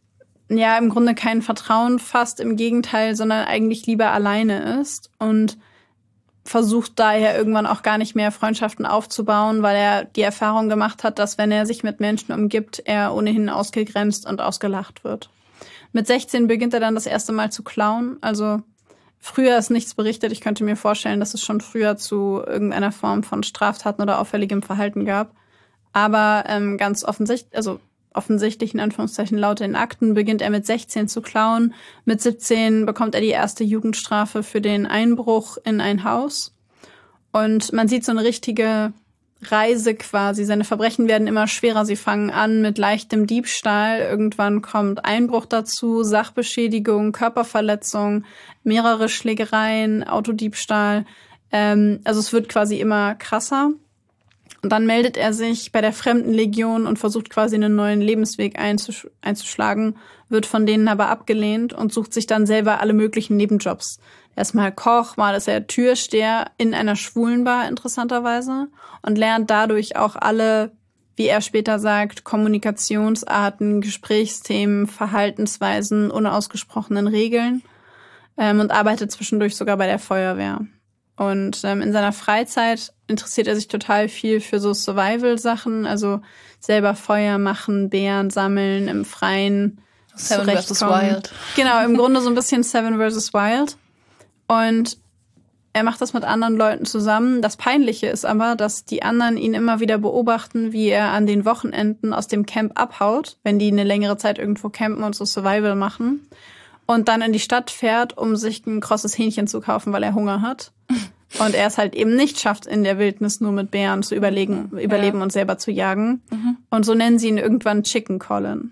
im Grunde kein Vertrauen fasst, im Gegenteil, sondern eigentlich lieber alleine ist und versucht daher irgendwann auch gar nicht mehr Freundschaften aufzubauen, weil er die Erfahrung gemacht hat, dass wenn er sich mit Menschen umgibt, er ohnehin ausgegrenzt und ausgelacht wird. Mit 16 beginnt er dann das erste Mal zu klauen, also früher ist nichts berichtet. Ich könnte mir vorstellen, dass es schon früher zu irgendeiner Form von Straftaten oder auffälligem Verhalten gab. Aber ganz offensichtlich in Anführungszeichen laut den Akten beginnt er mit 16 zu klauen. Mit 17 bekommt er die erste Jugendstrafe für den Einbruch in ein Haus. Und man sieht so eine richtige Reise quasi. Seine Verbrechen werden immer schwerer. Sie fangen an mit leichtem Diebstahl. Irgendwann kommt Einbruch dazu, Sachbeschädigung, Körperverletzung, mehrere Schlägereien, Autodiebstahl. Also es wird quasi immer krasser. Und dann meldet er sich bei der Fremdenlegion und versucht quasi einen neuen Lebensweg einzuschlagen, wird von denen aber abgelehnt und sucht sich dann selber alle möglichen Nebenjobs. Er ist mal Koch, mal ist er Türsteher in einer Schwulenbar, interessanterweise, und lernt dadurch auch alle, wie er später sagt, Kommunikationsarten, Gesprächsthemen, Verhaltensweisen, unausgesprochenen Regeln, und arbeitet zwischendurch sogar bei der Feuerwehr. Und in seiner Freizeit interessiert er sich total viel für so Survival-Sachen, also selber Feuer machen, Beeren sammeln, im Freien Seven vs. Wild. Genau, im Grunde so ein bisschen Seven vs. Wild. Und er macht das mit anderen Leuten zusammen. Das Peinliche ist aber, dass die anderen ihn immer wieder beobachten, wie er an den Wochenenden aus dem Camp abhaut, wenn die eine längere Zeit irgendwo campen und so Survival machen. Und dann in die Stadt fährt, um sich ein krosses Hähnchen zu kaufen, weil er Hunger hat. Und er es halt eben nicht schafft, in der Wildnis nur mit Bären zu überleben und selber zu jagen. Mhm. Und so nennen sie ihn irgendwann Chicken Colin.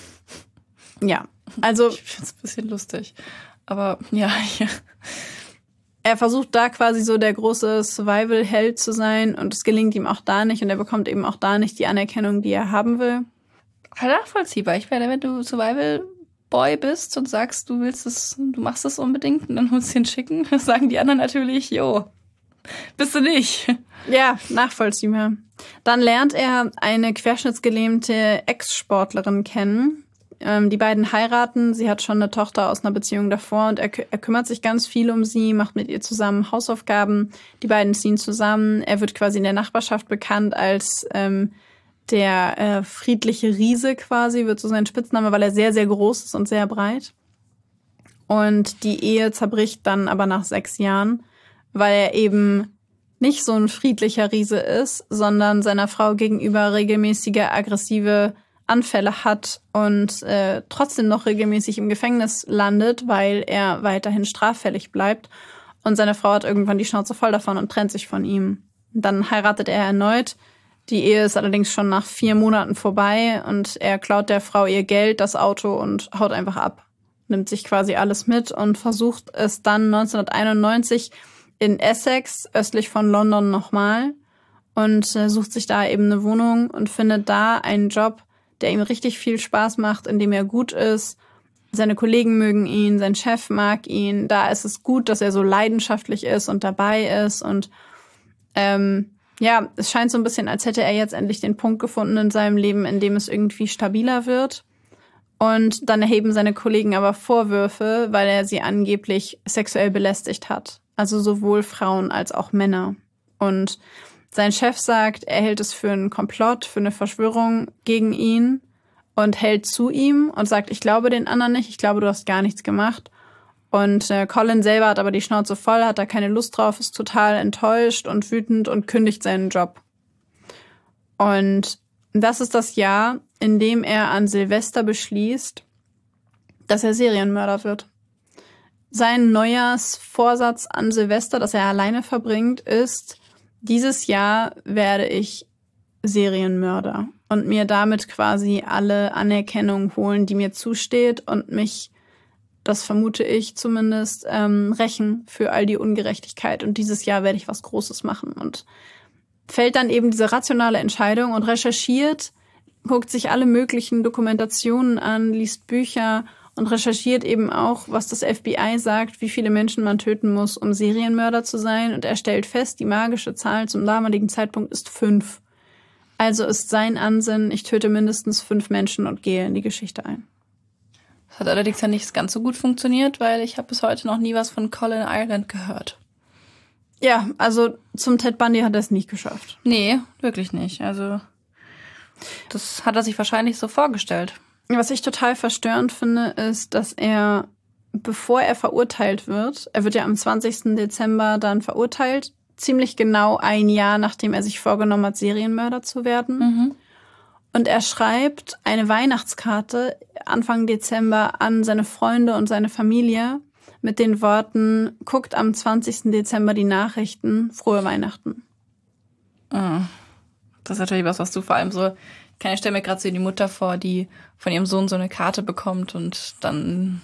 Ja, also ich find's ein bisschen lustig. Aber ja. Er versucht da quasi so der große Survival-Held zu sein, und es gelingt ihm auch da nicht, und er bekommt eben auch da nicht die Anerkennung, die er haben will. nachvollziehbar. Ich werde, wenn du Survival-Boy bist und sagst, du machst es unbedingt und dann holst du den Schicken, sagen die anderen natürlich, jo, bist du nicht. Ja, nachvollziehbar. Dann lernt er eine querschnittsgelähmte Ex-Sportlerin kennen. Die beiden heiraten. Sie hat schon eine Tochter aus einer Beziehung davor und er kümmert sich ganz viel um sie, macht mit ihr zusammen Hausaufgaben. Die beiden ziehen zusammen. Er wird quasi in der Nachbarschaft bekannt als der friedliche Riese quasi, wird so sein Spitzname, weil er sehr, sehr groß ist und sehr breit. Und die Ehe zerbricht dann aber nach 6 Jahren, weil er eben nicht so ein friedlicher Riese ist, sondern seiner Frau gegenüber regelmäßige aggressive Anfälle hat und trotzdem noch regelmäßig im Gefängnis landet, weil er weiterhin straffällig bleibt. Und seine Frau hat irgendwann die Schnauze voll davon und trennt sich von ihm. Dann heiratet er erneut. Die Ehe ist allerdings schon nach 4 Monaten vorbei und er klaut der Frau ihr Geld, das Auto und haut einfach ab. Nimmt sich quasi alles mit und versucht es dann 1991 in Essex, östlich von London, nochmal und sucht sich da eben eine Wohnung und findet da einen Job, der ihm richtig viel Spaß macht, in dem er gut ist. Seine Kollegen mögen ihn, sein Chef mag ihn. Da ist es gut, dass er so leidenschaftlich ist und dabei ist. Und es scheint so ein bisschen, als hätte er jetzt endlich den Punkt gefunden in seinem Leben, in dem es irgendwie stabiler wird. Und dann erheben seine Kollegen aber Vorwürfe, weil er sie angeblich sexuell belästigt hat. Also sowohl Frauen als auch Männer. Und sein Chef sagt, er hält es für einen Komplott, für eine Verschwörung gegen ihn und hält zu ihm und sagt, ich glaube den anderen nicht, ich glaube, du hast gar nichts gemacht. Und Colin selber hat aber die Schnauze voll, hat da keine Lust drauf, ist total enttäuscht und wütend und kündigt seinen Job. Und das ist das Jahr, in dem er an Silvester beschließt, dass er Serienmörder wird. Sein Neujahrsvorsatz an Silvester, das er alleine verbringt, ist, dieses Jahr werde ich Serienmörder und mir damit quasi alle Anerkennung holen, die mir zusteht und mich, das vermute ich zumindest, rächen für all die Ungerechtigkeit. Und dieses Jahr werde ich was Großes machen. Und fällt dann eben diese rationale Entscheidung und recherchiert, guckt sich alle möglichen Dokumentationen an, liest Bücher und recherchiert eben auch, was das FBI sagt, wie viele Menschen man töten muss, um Serienmörder zu sein. Und er stellt fest, die magische Zahl zum damaligen Zeitpunkt ist 5. Also ist sein Ansinnen, ich töte mindestens 5 Menschen und gehe in die Geschichte ein. Das hat allerdings ja nicht ganz so gut funktioniert, weil ich habe bis heute noch nie was von Colin Ireland gehört. Ja, also zum Ted Bundy hat er es nicht geschafft. Nee, wirklich nicht. Also das hat er sich wahrscheinlich so vorgestellt. Was ich total verstörend finde, ist, dass er, bevor er verurteilt wird, er wird ja am 20. Dezember dann verurteilt, ziemlich genau 1 Jahr, nachdem er sich vorgenommen hat, Serienmörder zu werden. Mhm. Und er schreibt eine Weihnachtskarte Anfang Dezember an seine Freunde und seine Familie mit den Worten, guckt am 20. Dezember die Nachrichten, frohe Weihnachten. Das ist natürlich was du vor allem so, ich stelle mir gerade so die Mutter vor, die von ihrem Sohn so eine Karte bekommt und dann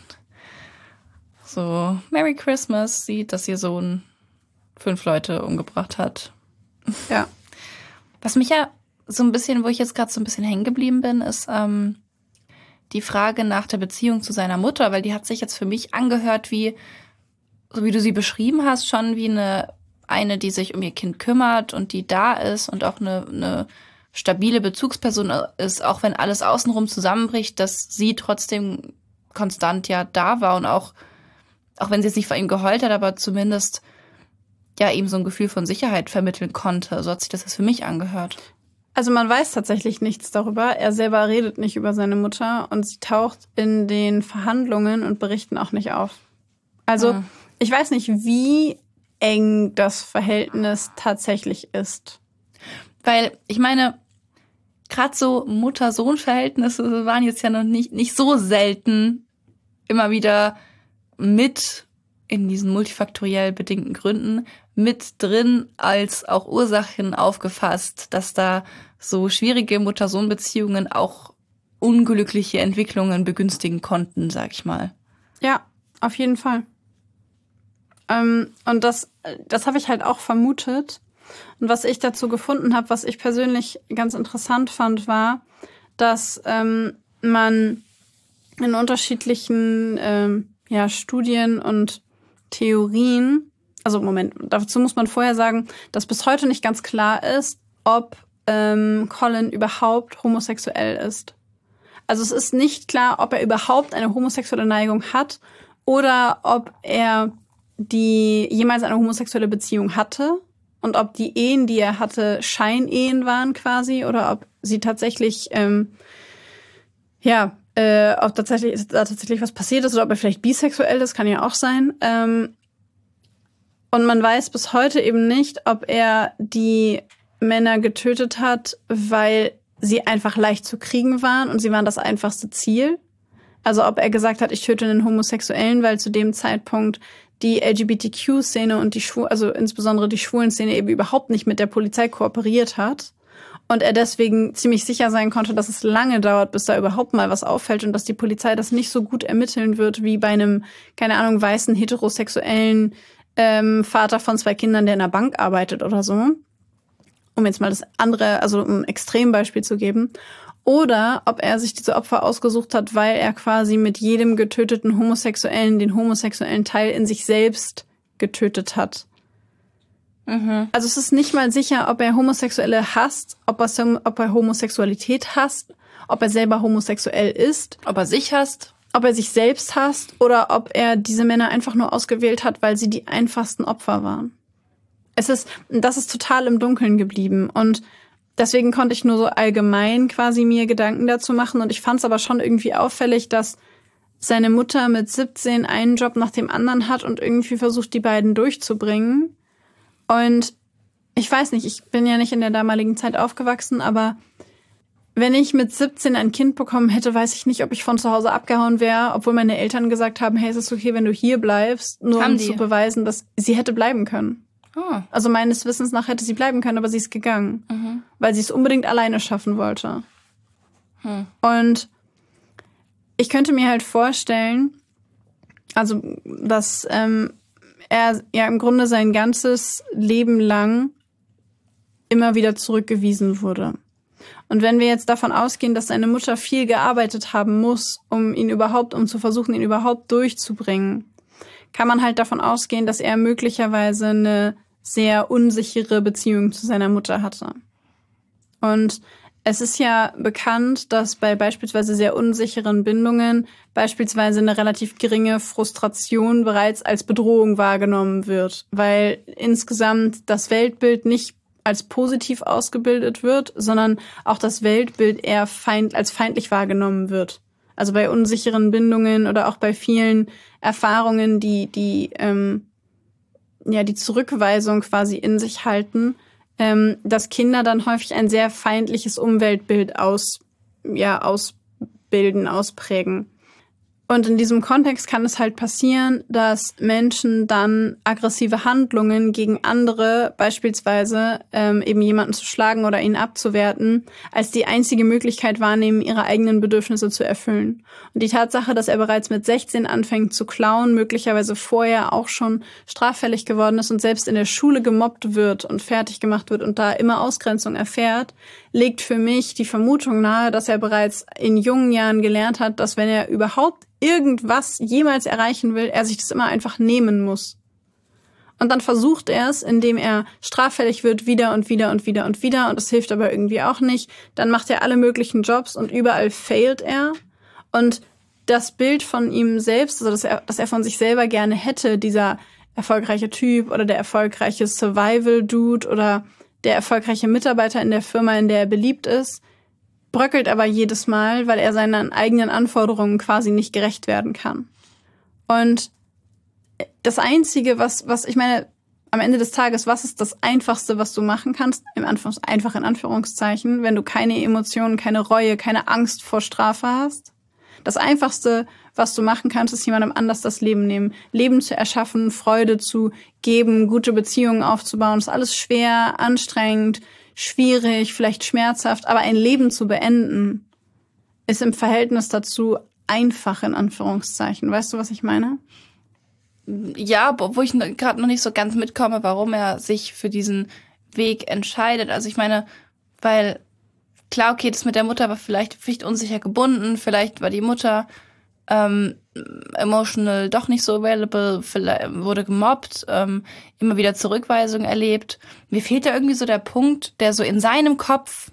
so Merry Christmas sieht, dass ihr Sohn 5 Leute umgebracht hat. Ja. Was mich ja so ein bisschen, wo ich jetzt gerade so ein bisschen hängen geblieben bin, ist die Frage nach der Beziehung zu seiner Mutter, weil die hat sich jetzt für mich angehört wie, so wie du sie beschrieben hast, schon wie eine, die sich um ihr Kind kümmert und die da ist und auch eine stabile Bezugsperson ist, auch wenn alles außenrum zusammenbricht, dass sie trotzdem konstant ja da war und auch wenn sie jetzt nicht vor ihm geheult hat, aber zumindest ja ihm so ein Gefühl von Sicherheit vermitteln konnte. So hat sich das jetzt für mich angehört. Also man weiß tatsächlich nichts darüber. Er selber redet nicht über seine Mutter und sie taucht in den Verhandlungen und Berichten auch nicht auf. Also ich weiß nicht, wie eng das Verhältnis tatsächlich ist. Weil, ich meine, gerade so Mutter-Sohn-Verhältnisse waren jetzt ja noch nicht so selten immer wieder mit in diesen multifaktoriell bedingten Gründen mit drin als auch Ursachen aufgefasst, dass da so schwierige Mutter-Sohn-Beziehungen auch unglückliche Entwicklungen begünstigen konnten, sag ich mal. Ja, auf jeden Fall. Und das habe ich halt auch vermutet. Und was ich dazu gefunden habe, was ich persönlich ganz interessant fand, war, dass man in unterschiedlichen Studien und Theorien, also Moment, dazu muss man vorher sagen, dass bis heute nicht ganz klar ist, ob Colin überhaupt homosexuell ist. Also es ist nicht klar, ob er überhaupt eine homosexuelle Neigung hat oder ob er jemals eine homosexuelle Beziehung hatte und ob die Ehen, die er hatte, Scheinehen waren quasi oder ob sie tatsächlich, ob tatsächlich was passiert ist oder ob er vielleicht bisexuell ist, kann ja auch sein. Und man weiß bis heute eben nicht, ob er die Männer getötet hat, weil sie einfach leicht zu kriegen waren und sie waren das einfachste Ziel. Also ob er gesagt hat, ich töte einen Homosexuellen, weil zu dem Zeitpunkt die LGBTQ-Szene und also insbesondere die Schwulen-Szene eben überhaupt nicht mit der Polizei kooperiert hat. Und er deswegen ziemlich sicher sein konnte, dass es lange dauert, bis da überhaupt mal was auffällt und dass die Polizei das nicht so gut ermitteln wird wie bei einem, keine Ahnung, weißen, heterosexuellen Vater von 2 Kindern, der in einer Bank arbeitet oder so. Um jetzt mal das andere, also um ein Extrembeispiel zu geben. Oder ob er sich diese Opfer ausgesucht hat, weil er quasi mit jedem getöteten Homosexuellen den homosexuellen Teil in sich selbst getötet hat. Mhm. Also es ist nicht mal sicher, ob er Homosexuelle hasst, ob er Homosexualität hasst, ob er selber homosexuell ist. Ob er sich hasst. Ob er sich selbst hasst oder ob er diese Männer einfach nur ausgewählt hat, weil sie die einfachsten Opfer waren. Das ist total im Dunkeln geblieben und deswegen konnte ich nur so allgemein quasi mir Gedanken dazu machen und ich fand es aber schon irgendwie auffällig, dass seine Mutter mit 17 einen Job nach dem anderen hat und irgendwie versucht, die beiden durchzubringen. Und ich weiß nicht, ich bin ja nicht in der damaligen Zeit aufgewachsen, aber wenn ich mit 17 ein Kind bekommen hätte, weiß ich nicht, ob ich von zu Hause abgehauen wäre, obwohl meine Eltern gesagt haben, hey, es ist okay, wenn du hier bleibst, nur um zu beweisen, dass sie hätte bleiben können. Oh. Also meines Wissens nach hätte sie bleiben können, aber sie ist gegangen, weil sie es unbedingt alleine schaffen wollte. Und ich könnte mir halt vorstellen, also dass er ja im Grunde sein ganzes Leben lang immer wieder zurückgewiesen wurde. Und wenn wir jetzt davon ausgehen, dass seine Mutter viel gearbeitet haben muss, um zu versuchen, ihn überhaupt durchzubringen, kann man halt davon ausgehen, dass er möglicherweise eine sehr unsichere Beziehung zu seiner Mutter hatte. Und es ist ja bekannt, dass bei beispielsweise sehr unsicheren Bindungen beispielsweise eine relativ geringe Frustration bereits als Bedrohung wahrgenommen wird, weil insgesamt das Weltbild nicht als positiv ausgebildet wird, sondern auch das Weltbild eher als feindlich wahrgenommen wird. Also bei unsicheren Bindungen oder auch bei vielen Erfahrungen, die Zurückweisung quasi in sich halten, dass Kinder dann häufig ein sehr feindliches Umweltbild ausprägen. Und in diesem Kontext kann es halt passieren, dass Menschen dann aggressive Handlungen gegen andere, beispielsweise eben jemanden zu schlagen oder ihn abzuwerten, als die einzige Möglichkeit wahrnehmen, ihre eigenen Bedürfnisse zu erfüllen. Und die Tatsache, dass er bereits mit 16 anfängt zu klauen, möglicherweise vorher auch schon straffällig geworden ist und selbst in der Schule gemobbt wird und fertig gemacht wird und da immer Ausgrenzung erfährt, legt für mich die Vermutung nahe, dass er bereits in jungen Jahren gelernt hat, dass wenn er überhaupt irgendwas jemals erreichen will, er sich das immer einfach nehmen muss. Und dann versucht er es, indem er straffällig wird, wieder und wieder und wieder und wieder, und es hilft aber irgendwie auch nicht. Dann macht er alle möglichen Jobs und überall failt er. Und das Bild von ihm selbst, also dass er von sich selber gerne hätte, dieser erfolgreiche Typ oder der erfolgreiche Survival-Dude oder der erfolgreiche Mitarbeiter in der Firma, in der er beliebt ist, bröckelt aber jedes Mal, weil er seinen eigenen Anforderungen quasi nicht gerecht werden kann. Und das Einzige, was ich meine, am Ende des Tages, was ist das Einfachste, was du machen kannst? Einfach in Anführungszeichen, wenn du keine Emotionen, keine Reue, keine Angst vor Strafe hast. Das Einfachste, was du machen kannst, ist jemandem anders das Leben nehmen. Leben zu erschaffen, Freude zu geben, gute Beziehungen aufzubauen. Das ist alles schwer, anstrengend, schwierig, vielleicht schmerzhaft, aber ein Leben zu beenden, ist im Verhältnis dazu einfach, in Anführungszeichen. Weißt du, was ich meine? Ja, wo ich gerade noch nicht so ganz mitkomme, warum er sich für diesen Weg entscheidet. Also ich meine, weil klar, okay, das mit der Mutter war vielleicht unsicher gebunden, vielleicht war die Mutter emotional doch nicht so available, wurde gemobbt, immer wieder Zurückweisung erlebt. Mir fehlt da irgendwie so der Punkt, der so in seinem Kopf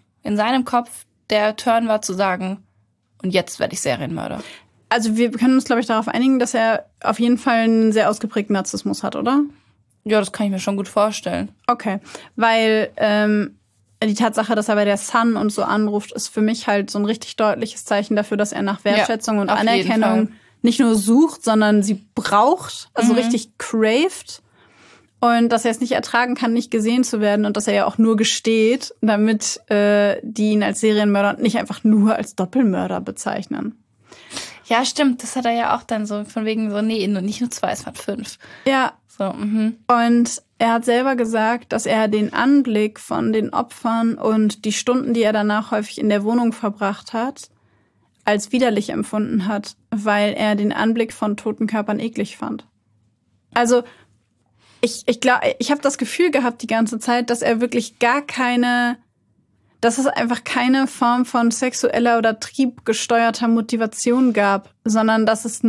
der Turn war zu sagen, und jetzt werde ich Serienmörder. Also wir können uns, glaube ich, darauf einigen, dass er auf jeden Fall einen sehr ausgeprägten Narzissmus hat, oder? Ja, das kann ich mir schon gut vorstellen. Okay, weil die Tatsache, dass er bei der Sun und so anruft, ist für mich halt so ein richtig deutliches Zeichen dafür, dass er nach Wertschätzung und Anerkennung nicht nur sucht, sondern sie braucht, also richtig craved. Und dass er es nicht ertragen kann, nicht gesehen zu werden und dass er ja auch nur gesteht, damit die ihn als Serienmörder und nicht einfach nur als Doppelmörder bezeichnen. Ja, stimmt. Das hat er ja auch dann so von wegen so, nee, nicht nur 2, es waren 5. Ja. So, Und er hat selber gesagt, dass er den Anblick von den Opfern und die Stunden, die er danach häufig in der Wohnung verbracht hat, als widerlich empfunden hat, weil er den Anblick von toten Körpern eklig fand. Also ich glaube, ich habe das Gefühl gehabt die ganze Zeit, dass er wirklich dass es einfach keine Form von sexueller oder triebgesteuerter Motivation gab, sondern dass es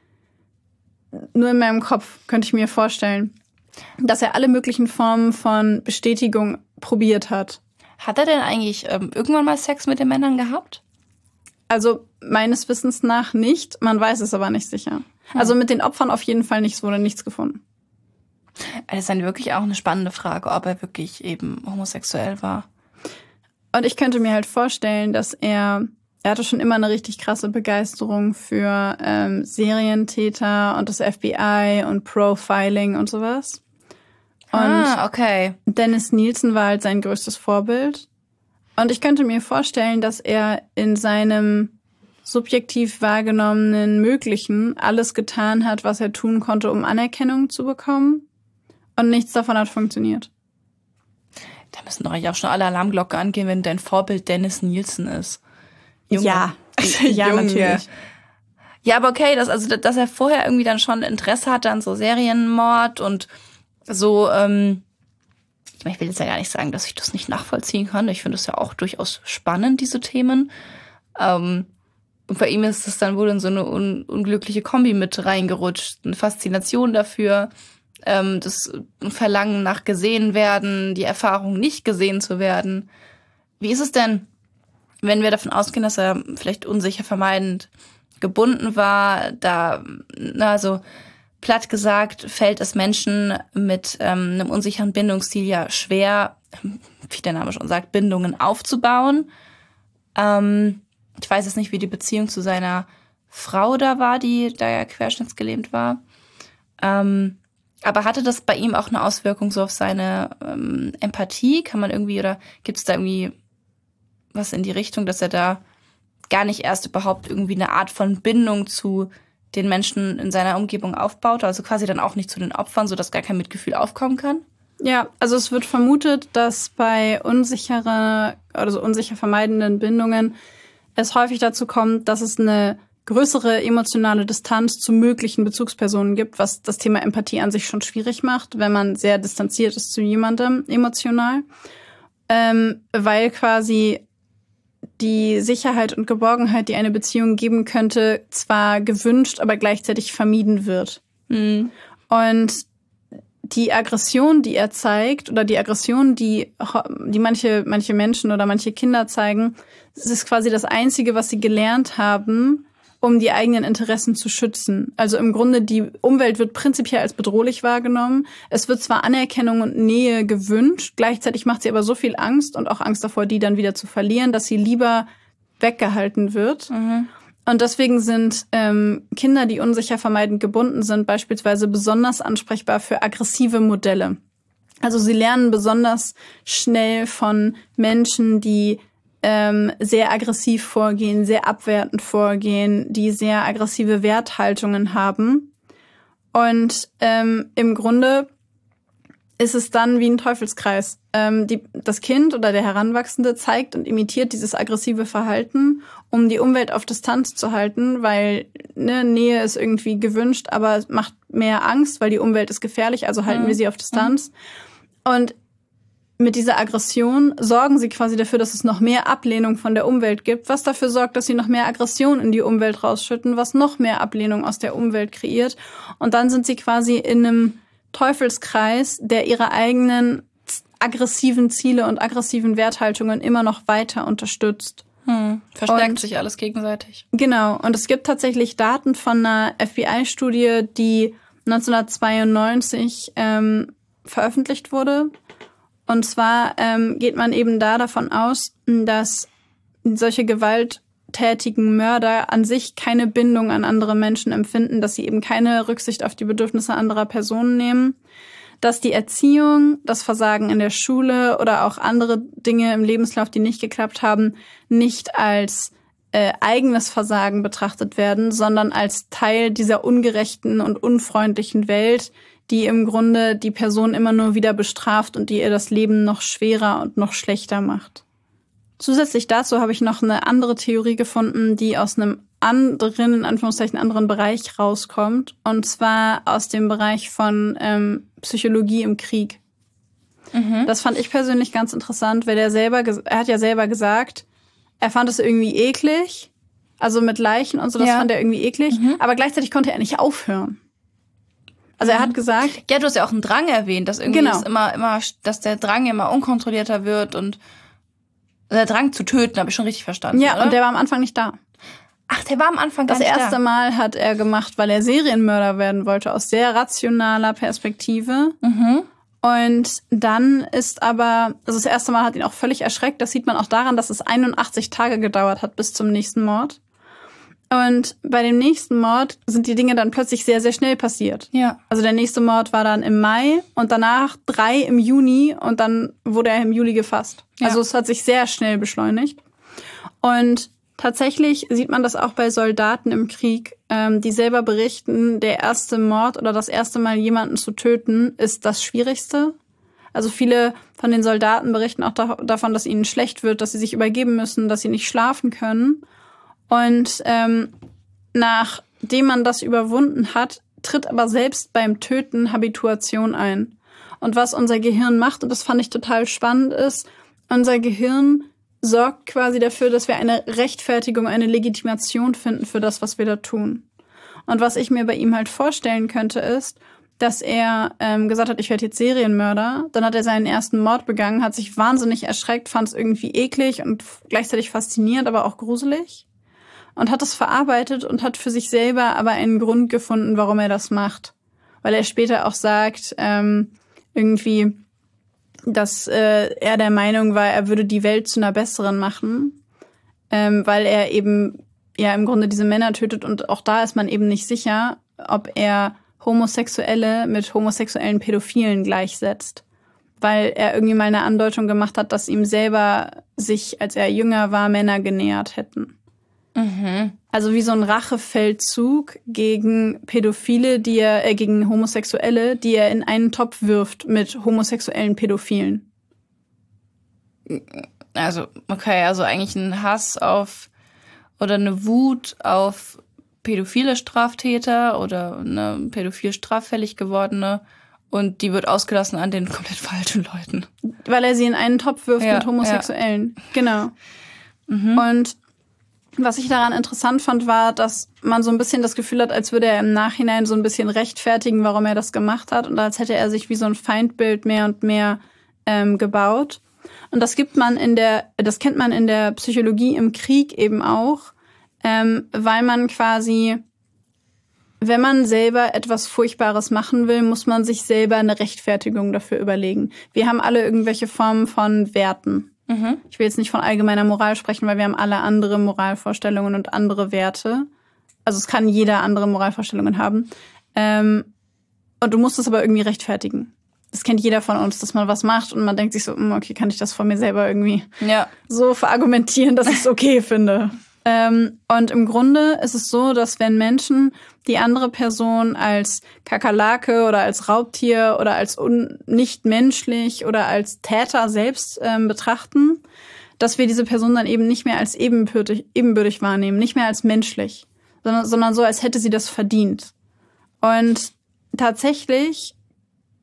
nur in meinem Kopf, könnte ich mir vorstellen, dass er alle möglichen Formen von Bestätigung probiert hat. Hat er denn eigentlich irgendwann mal Sex mit den Männern gehabt? Also meines Wissens nach nicht, man weiß es aber nicht sicher. Also mit den Opfern auf jeden Fall nicht, es wurde nichts gefunden. Das ist dann wirklich auch eine spannende Frage, ob er wirklich eben homosexuell war. Und ich könnte mir halt vorstellen, dass er hatte schon immer eine richtig krasse Begeisterung für Serientäter und das FBI und Profiling und sowas. Und okay. Dennis Nielsen war halt sein größtes Vorbild. Und ich könnte mir vorstellen, dass er in seinem subjektiv wahrgenommenen Möglichen alles getan hat, was er tun konnte, um Anerkennung zu bekommen. Und nichts davon hat funktioniert. Da müssen doch eigentlich auch schon alle Alarmglocken angehen, wenn dein Vorbild Dennis Nielsen ist. Junge. Ja, natürlich. Ja, aber okay, dass er vorher irgendwie dann schon Interesse hatte an so Serienmord und so, ich will jetzt ja gar nicht sagen, dass ich das nicht nachvollziehen kann. Ich finde es ja auch durchaus spannend, diese Themen. Und bei ihm ist es dann wohl in so eine unglückliche Kombi mit reingerutscht. Eine Faszination dafür, das Verlangen nach gesehen werden, die Erfahrung, nicht gesehen zu werden. Wie ist es denn, wenn wir davon ausgehen, dass er vielleicht unsicher vermeidend gebunden war, also platt gesagt, fällt es Menschen mit einem unsicheren Bindungsstil ja schwer, wie der Name schon sagt, Bindungen aufzubauen. Ich weiß jetzt nicht, wie die Beziehung zu seiner Frau da war, die da ja querschnittsgelähmt war. Aber hatte das bei ihm auch eine Auswirkung so auf seine Empathie? Kann man irgendwie, oder gibt es da irgendwie was in die Richtung, dass er da gar nicht erst überhaupt irgendwie eine Art von Bindung zu den Menschen in seiner Umgebung aufbaut, also quasi dann auch nicht zu den Opfern, sodass gar kein Mitgefühl aufkommen kann? Ja, also es wird vermutet, dass bei unsicher vermeidenden Bindungen es häufig dazu kommt, dass es eine größere emotionale Distanz zu möglichen Bezugspersonen gibt, was das Thema Empathie an sich schon schwierig macht, wenn man sehr distanziert ist zu jemandem emotional, weil quasi die Sicherheit und Geborgenheit, die eine Beziehung geben könnte, zwar gewünscht, aber gleichzeitig vermieden wird. Mhm. Und die Aggression, die er zeigt, oder die Aggression, die manche Menschen oder manche Kinder zeigen, das ist quasi das Einzige, was sie gelernt haben, um die eigenen Interessen zu schützen. Also im Grunde, die Umwelt wird prinzipiell als bedrohlich wahrgenommen. Es wird zwar Anerkennung und Nähe gewünscht, gleichzeitig macht sie aber so viel Angst und auch Angst davor, die dann wieder zu verlieren, dass sie lieber weggehalten wird. Mhm. Und deswegen sind Kinder, die unsicher vermeidend gebunden sind, beispielsweise besonders ansprechbar für aggressive Modelle. Also sie lernen besonders schnell von Menschen, die sehr aggressiv vorgehen, sehr abwertend vorgehen, die sehr aggressive Werthaltungen haben. Und im Grunde ist es dann wie ein Teufelskreis. Das Kind oder der Heranwachsende zeigt und imitiert dieses aggressive Verhalten, um die Umwelt auf Distanz zu halten, weil Nähe ist irgendwie gewünscht, aber es macht mehr Angst, weil die Umwelt ist gefährlich, also halten wir sie auf Distanz. Und mit dieser Aggression sorgen sie quasi dafür, dass es noch mehr Ablehnung von der Umwelt gibt, was dafür sorgt, dass sie noch mehr Aggression in die Umwelt rausschütten, was noch mehr Ablehnung aus der Umwelt kreiert. Und dann sind sie quasi in einem Teufelskreis, der ihre eigenen aggressiven Ziele und aggressiven Werthaltungen immer noch weiter unterstützt. Verstärkt sich alles gegenseitig. Genau. Und es gibt tatsächlich Daten von einer FBI-Studie, die 1992 veröffentlicht wurde. Und zwar geht man eben da davon aus, dass solche gewalttätigen Mörder an sich keine Bindung an andere Menschen empfinden, dass sie eben keine Rücksicht auf die Bedürfnisse anderer Personen nehmen, dass die Erziehung, das Versagen in der Schule oder auch andere Dinge im Lebenslauf, die nicht geklappt haben, nicht als eigenes Versagen betrachtet werden, sondern als Teil dieser ungerechten und unfreundlichen Welt, die im Grunde die Person immer nur wieder bestraft und die ihr das Leben noch schwerer und noch schlechter macht. Zusätzlich dazu habe ich noch eine andere Theorie gefunden, die aus einem anderen, in Anführungszeichen, anderen Bereich rauskommt. Und zwar aus dem Bereich von Psychologie im Krieg. Das fand ich persönlich ganz interessant, weil er hat ja selber gesagt, er fand es irgendwie eklig, also mit Leichen und so, das fand er irgendwie eklig, aber gleichzeitig konnte er nicht aufhören. Also er hat gesagt... Ja, du hast ja auch einen Drang erwähnt, dass irgendwie es immer, dass der Drang immer unkontrollierter wird und der Drang zu töten, habe ich schon richtig verstanden. Ja, oder? Und der war am Anfang nicht da. Ach, der war am Anfang gar nicht da. Das erste Mal hat er gemacht, weil er Serienmörder werden wollte, aus sehr rationaler Perspektive. Und dann ist aber, also das erste Mal hat ihn auch völlig erschreckt. Das sieht man auch daran, dass es 81 Tage gedauert hat bis zum nächsten Mord. Und bei dem nächsten Mord sind die Dinge dann plötzlich sehr, sehr schnell passiert. Ja. Also der nächste Mord war dann im Mai und danach 3 im Juni und dann wurde er im Juli gefasst. Ja. Also es hat sich sehr schnell beschleunigt. Und tatsächlich sieht man das auch bei Soldaten im Krieg, die selber berichten, der erste Mord oder das erste Mal jemanden zu töten, ist das Schwierigste. Also viele von den Soldaten berichten auch davon, dass ihnen schlecht wird, dass sie sich übergeben müssen, dass sie nicht schlafen können. Und nachdem man das überwunden hat, tritt aber selbst beim Töten Habituation ein. Und was unser Gehirn macht, und das fand ich total spannend, ist, unser Gehirn sorgt quasi dafür, dass wir eine Rechtfertigung, eine Legitimation finden für das, was wir da tun. Und was ich mir bei ihm halt vorstellen könnte, ist, dass er gesagt hat, ich werde jetzt Serienmörder. Dann hat er seinen ersten Mord begangen, hat sich wahnsinnig erschreckt, fand es irgendwie eklig und gleichzeitig faszinierend, aber auch gruselig. Und hat das verarbeitet und hat für sich selber aber einen Grund gefunden, warum er das macht. Weil er später auch sagt, irgendwie, dass er der Meinung war, er würde die Welt zu einer besseren machen, weil er eben ja im Grunde diese Männer tötet. Und auch da ist man eben nicht sicher, ob er Homosexuelle mit homosexuellen Pädophilen gleichsetzt. Weil er irgendwie mal eine Andeutung gemacht hat, dass ihm selber sich, als er jünger war, Männer genähert hätten. Also wie so ein Rachefeldzug gegen Pädophile, gegen Homosexuelle, die er in einen Topf wirft mit homosexuellen Pädophilen. Also, okay, also eigentlich ein Hass auf oder eine Wut auf pädophile Straftäter oder eine pädophil straffällig gewordene und die wird ausgelassen an den komplett falschen Leuten. Weil er sie in einen Topf wirft mit Homosexuellen. Ja. Genau. Und was ich daran interessant fand, war, dass man so ein bisschen das Gefühl hat, als würde er im Nachhinein so ein bisschen rechtfertigen, warum er das gemacht hat. Und als hätte er sich wie so ein Feindbild mehr und mehr gebaut. Und das kennt man in der Psychologie im Krieg eben auch, weil man quasi, wenn man selber etwas Furchtbares machen will, muss man sich selber eine Rechtfertigung dafür überlegen. Wir haben alle irgendwelche Formen von Werten. Ich will jetzt nicht von allgemeiner Moral sprechen, weil wir haben alle andere Moralvorstellungen und andere Werte. Also es kann jeder andere Moralvorstellungen haben. Und du musst es aber irgendwie rechtfertigen. Das kennt jeder von uns, dass man was macht und man denkt sich so, okay, kann ich das von mir selber irgendwie so verargumentieren, dass ich es okay finde. Und im Grunde ist es so, dass wenn Menschen die andere Person als Kakerlake oder als Raubtier oder als nicht menschlich oder als Täter selbst betrachten, dass wir diese Person dann eben nicht mehr als ebenbürtig wahrnehmen, nicht mehr als menschlich, sondern so, als hätte sie das verdient. Und tatsächlich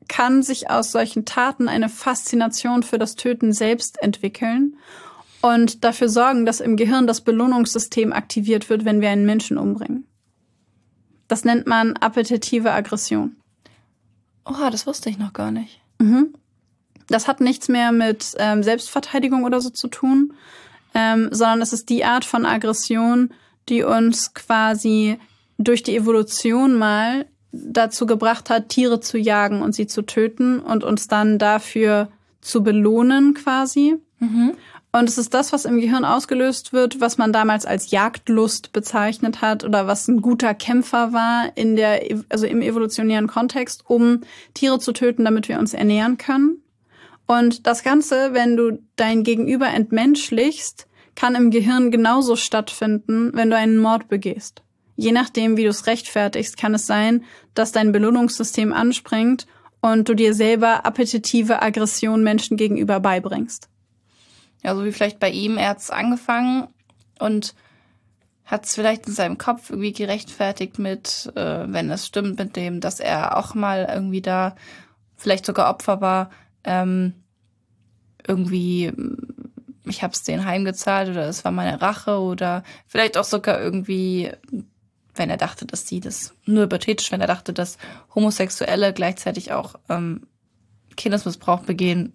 kann sich aus solchen Taten eine Faszination für das Töten selbst entwickeln und dafür sorgen, dass im Gehirn das Belohnungssystem aktiviert wird, wenn wir einen Menschen umbringen. Das nennt man appetitive Aggression. Oha, das wusste ich noch gar nicht. Das hat nichts mehr mit Selbstverteidigung oder so zu tun, sondern es ist die Art von Aggression, die uns quasi durch die Evolution mal dazu gebracht hat, Tiere zu jagen und sie zu töten und uns dann dafür zu belohnen quasi. Und es ist das, was im Gehirn ausgelöst wird, was man damals als Jagdlust bezeichnet hat oder was ein guter Kämpfer war im evolutionären Kontext, um Tiere zu töten, damit wir uns ernähren können. Und das Ganze, wenn du dein Gegenüber entmenschlichst, kann im Gehirn genauso stattfinden, wenn du einen Mord begehst. Je nachdem, wie du es rechtfertigst, kann es sein, dass dein Belohnungssystem anspringt und du dir selber appetitive Aggression Menschen gegenüber beibringst. Ja, so wie vielleicht bei ihm, er hat es angefangen und hat es vielleicht in seinem Kopf irgendwie gerechtfertigt mit, wenn es stimmt mit dem, dass er auch mal irgendwie da vielleicht sogar Opfer war, irgendwie, ich habe es denen heimgezahlt oder es war meine Rache oder vielleicht auch sogar irgendwie, wenn er dachte, dass sie das, nur hypothetisch, wenn er dachte, dass Homosexuelle gleichzeitig auch Kindesmissbrauch begehen,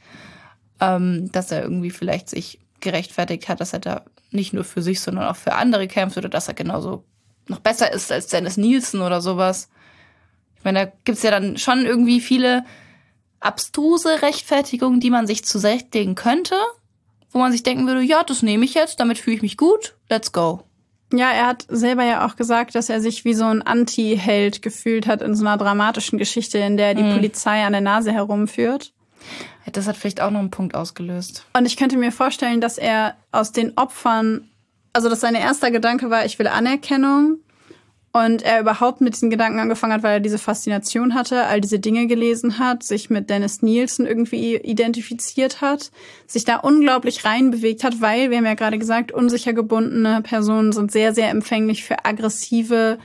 dass er irgendwie vielleicht sich gerechtfertigt hat, dass er da nicht nur für sich, sondern auch für andere kämpft oder dass er genauso noch besser ist als Dennis Nielsen oder sowas. Ich meine, da gibt's ja dann schon irgendwie viele abstruse Rechtfertigungen, die man sich zurechtlegen könnte, wo man sich denken würde, ja, das nehme ich jetzt, damit fühle ich mich gut, let's go. Ja, er hat selber ja auch gesagt, dass er sich wie so ein Anti-Held gefühlt hat in so einer dramatischen Geschichte, in der die Polizei an der Nase herumführt. Das hat vielleicht auch noch einen Punkt ausgelöst. Und ich könnte mir vorstellen, dass er aus den Opfern, also dass sein erster Gedanke war, ich will Anerkennung. Und er überhaupt mit diesen Gedanken angefangen hat, weil er diese Faszination hatte, all diese Dinge gelesen hat, sich mit Dennis Nielsen irgendwie identifiziert hat, sich da unglaublich reinbewegt hat, weil, wir haben ja gerade gesagt, unsicher gebundene Personen sind sehr, sehr empfänglich für aggressive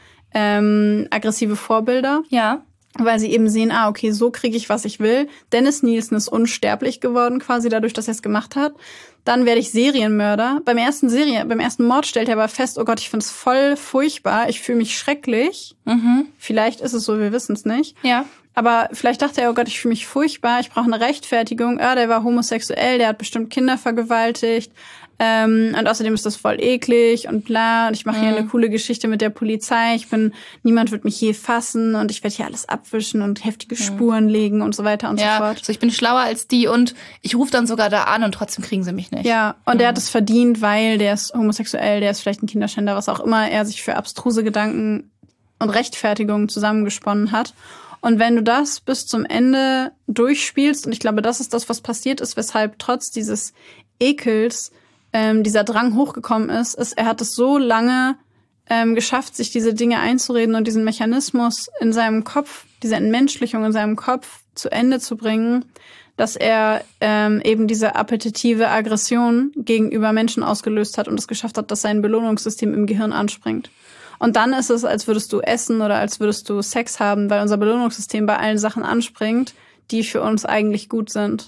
Vorbilder. Ja. Weil sie eben sehen, okay, so kriege ich, was ich will. Dennis Nielsen ist unsterblich geworden, quasi dadurch, dass er es gemacht hat. Dann werde ich Serienmörder. Beim ersten Mord stellt er aber fest, oh Gott, ich finde es voll furchtbar, ich fühle mich schrecklich. Vielleicht ist es so, wir wissen es nicht. Ja. Aber vielleicht dachte er, oh Gott, ich fühle mich furchtbar, ich brauche eine Rechtfertigung. Der war homosexuell, der hat bestimmt Kinder vergewaltigt. Und außerdem ist das voll eklig und bla. Und ich mache hier eine coole Geschichte mit der Polizei. Niemand wird mich je fassen und ich werde hier alles abwischen und heftige Spuren legen und so weiter und so fort. So ich bin schlauer als die und ich rufe dann sogar da an und trotzdem kriegen sie mich nicht. Ja, und er hat es verdient, weil der ist homosexuell, der ist vielleicht ein Kinderschänder, was auch immer er sich für abstruse Gedanken und Rechtfertigungen zusammengesponnen hat. Und wenn du das bis zum Ende durchspielst, und ich glaube, das ist das, was passiert ist, weshalb trotz dieses Ekels dieser Drang hochgekommen ist, er hat es so lange geschafft, sich diese Dinge einzureden und diesen Mechanismus in seinem Kopf, diese Entmenschlichung in seinem Kopf zu Ende zu bringen, dass er eben diese appetitive Aggression gegenüber Menschen ausgelöst hat und es geschafft hat, dass sein Belohnungssystem im Gehirn anspringt. Und dann ist es, als würdest du essen oder als würdest du Sex haben, weil unser Belohnungssystem bei allen Sachen anspringt, die für uns eigentlich gut sind.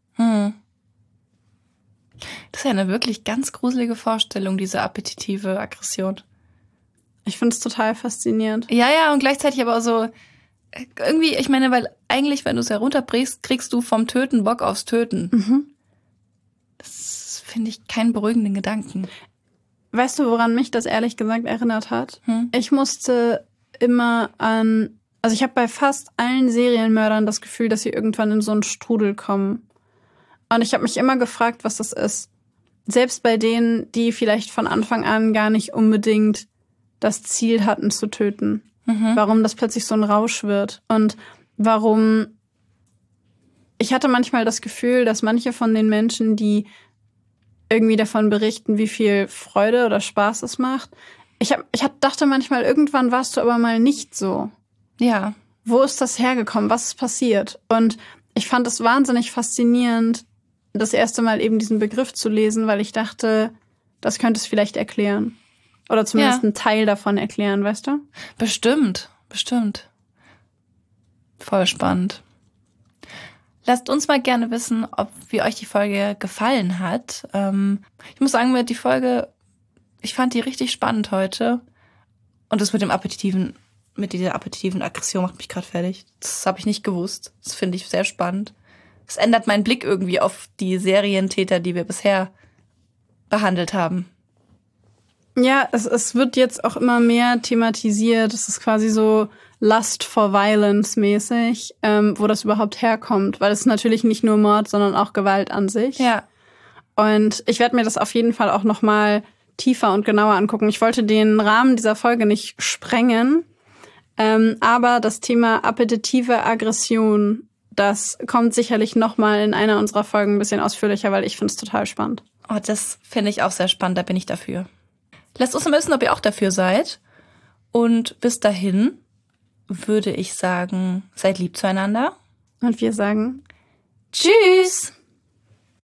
Das ist ja eine wirklich ganz gruselige Vorstellung, diese appetitive Aggression. Ich finde es total faszinierend. Ja, und gleichzeitig aber auch so, irgendwie, ich meine, weil eigentlich, wenn du es herunterbrichst, kriegst du vom Töten Bock aufs Töten. Das finde ich keinen beruhigenden Gedanken. Weißt du, woran mich das ehrlich gesagt erinnert hat? Ich musste immer also ich habe bei fast allen Serienmördern das Gefühl, dass sie irgendwann in so einen Strudel kommen. Und ich habe mich immer gefragt, was das ist. Selbst bei denen, die vielleicht von Anfang an gar nicht unbedingt das Ziel hatten zu töten. Warum das plötzlich so ein Rausch wird. Und warum ich hatte manchmal das Gefühl, dass manche von den Menschen, die irgendwie davon berichten, wie viel Freude oder Spaß es macht, ich dachte manchmal, irgendwann warst du aber mal nicht so. Ja. Wo ist das hergekommen? Was ist passiert? Und ich fand es wahnsinnig faszinierend, das erste Mal eben diesen Begriff zu lesen, weil ich dachte, das könnte es vielleicht erklären. Oder zumindest einen Teil davon erklären, weißt du? Bestimmt. Voll spannend. Lasst uns mal gerne wissen, wie euch die Folge gefallen hat. Ich muss sagen, ich fand die richtig spannend heute. Und das mit dieser appetitiven Aggression macht mich gerade fertig. Das habe ich nicht gewusst. Das finde ich sehr spannend. Es ändert meinen Blick irgendwie auf die Serientäter, die wir bisher behandelt haben. Ja, es wird jetzt auch immer mehr thematisiert. Es ist quasi so Lust for Violence mäßig, wo das überhaupt herkommt. Weil es ist natürlich nicht nur Mord, sondern auch Gewalt an sich. Ja. Und ich werde mir das auf jeden Fall auch noch mal tiefer und genauer angucken. Ich wollte den Rahmen dieser Folge nicht sprengen, aber das Thema appetitive Aggression, das kommt sicherlich noch mal in einer unserer Folgen ein bisschen ausführlicher, weil ich finde es total spannend. Oh, das finde ich auch sehr spannend, da bin ich dafür. Lasst uns mal wissen, ob ihr auch dafür seid. Und bis dahin würde ich sagen, seid lieb zueinander. Und wir sagen Tschüss!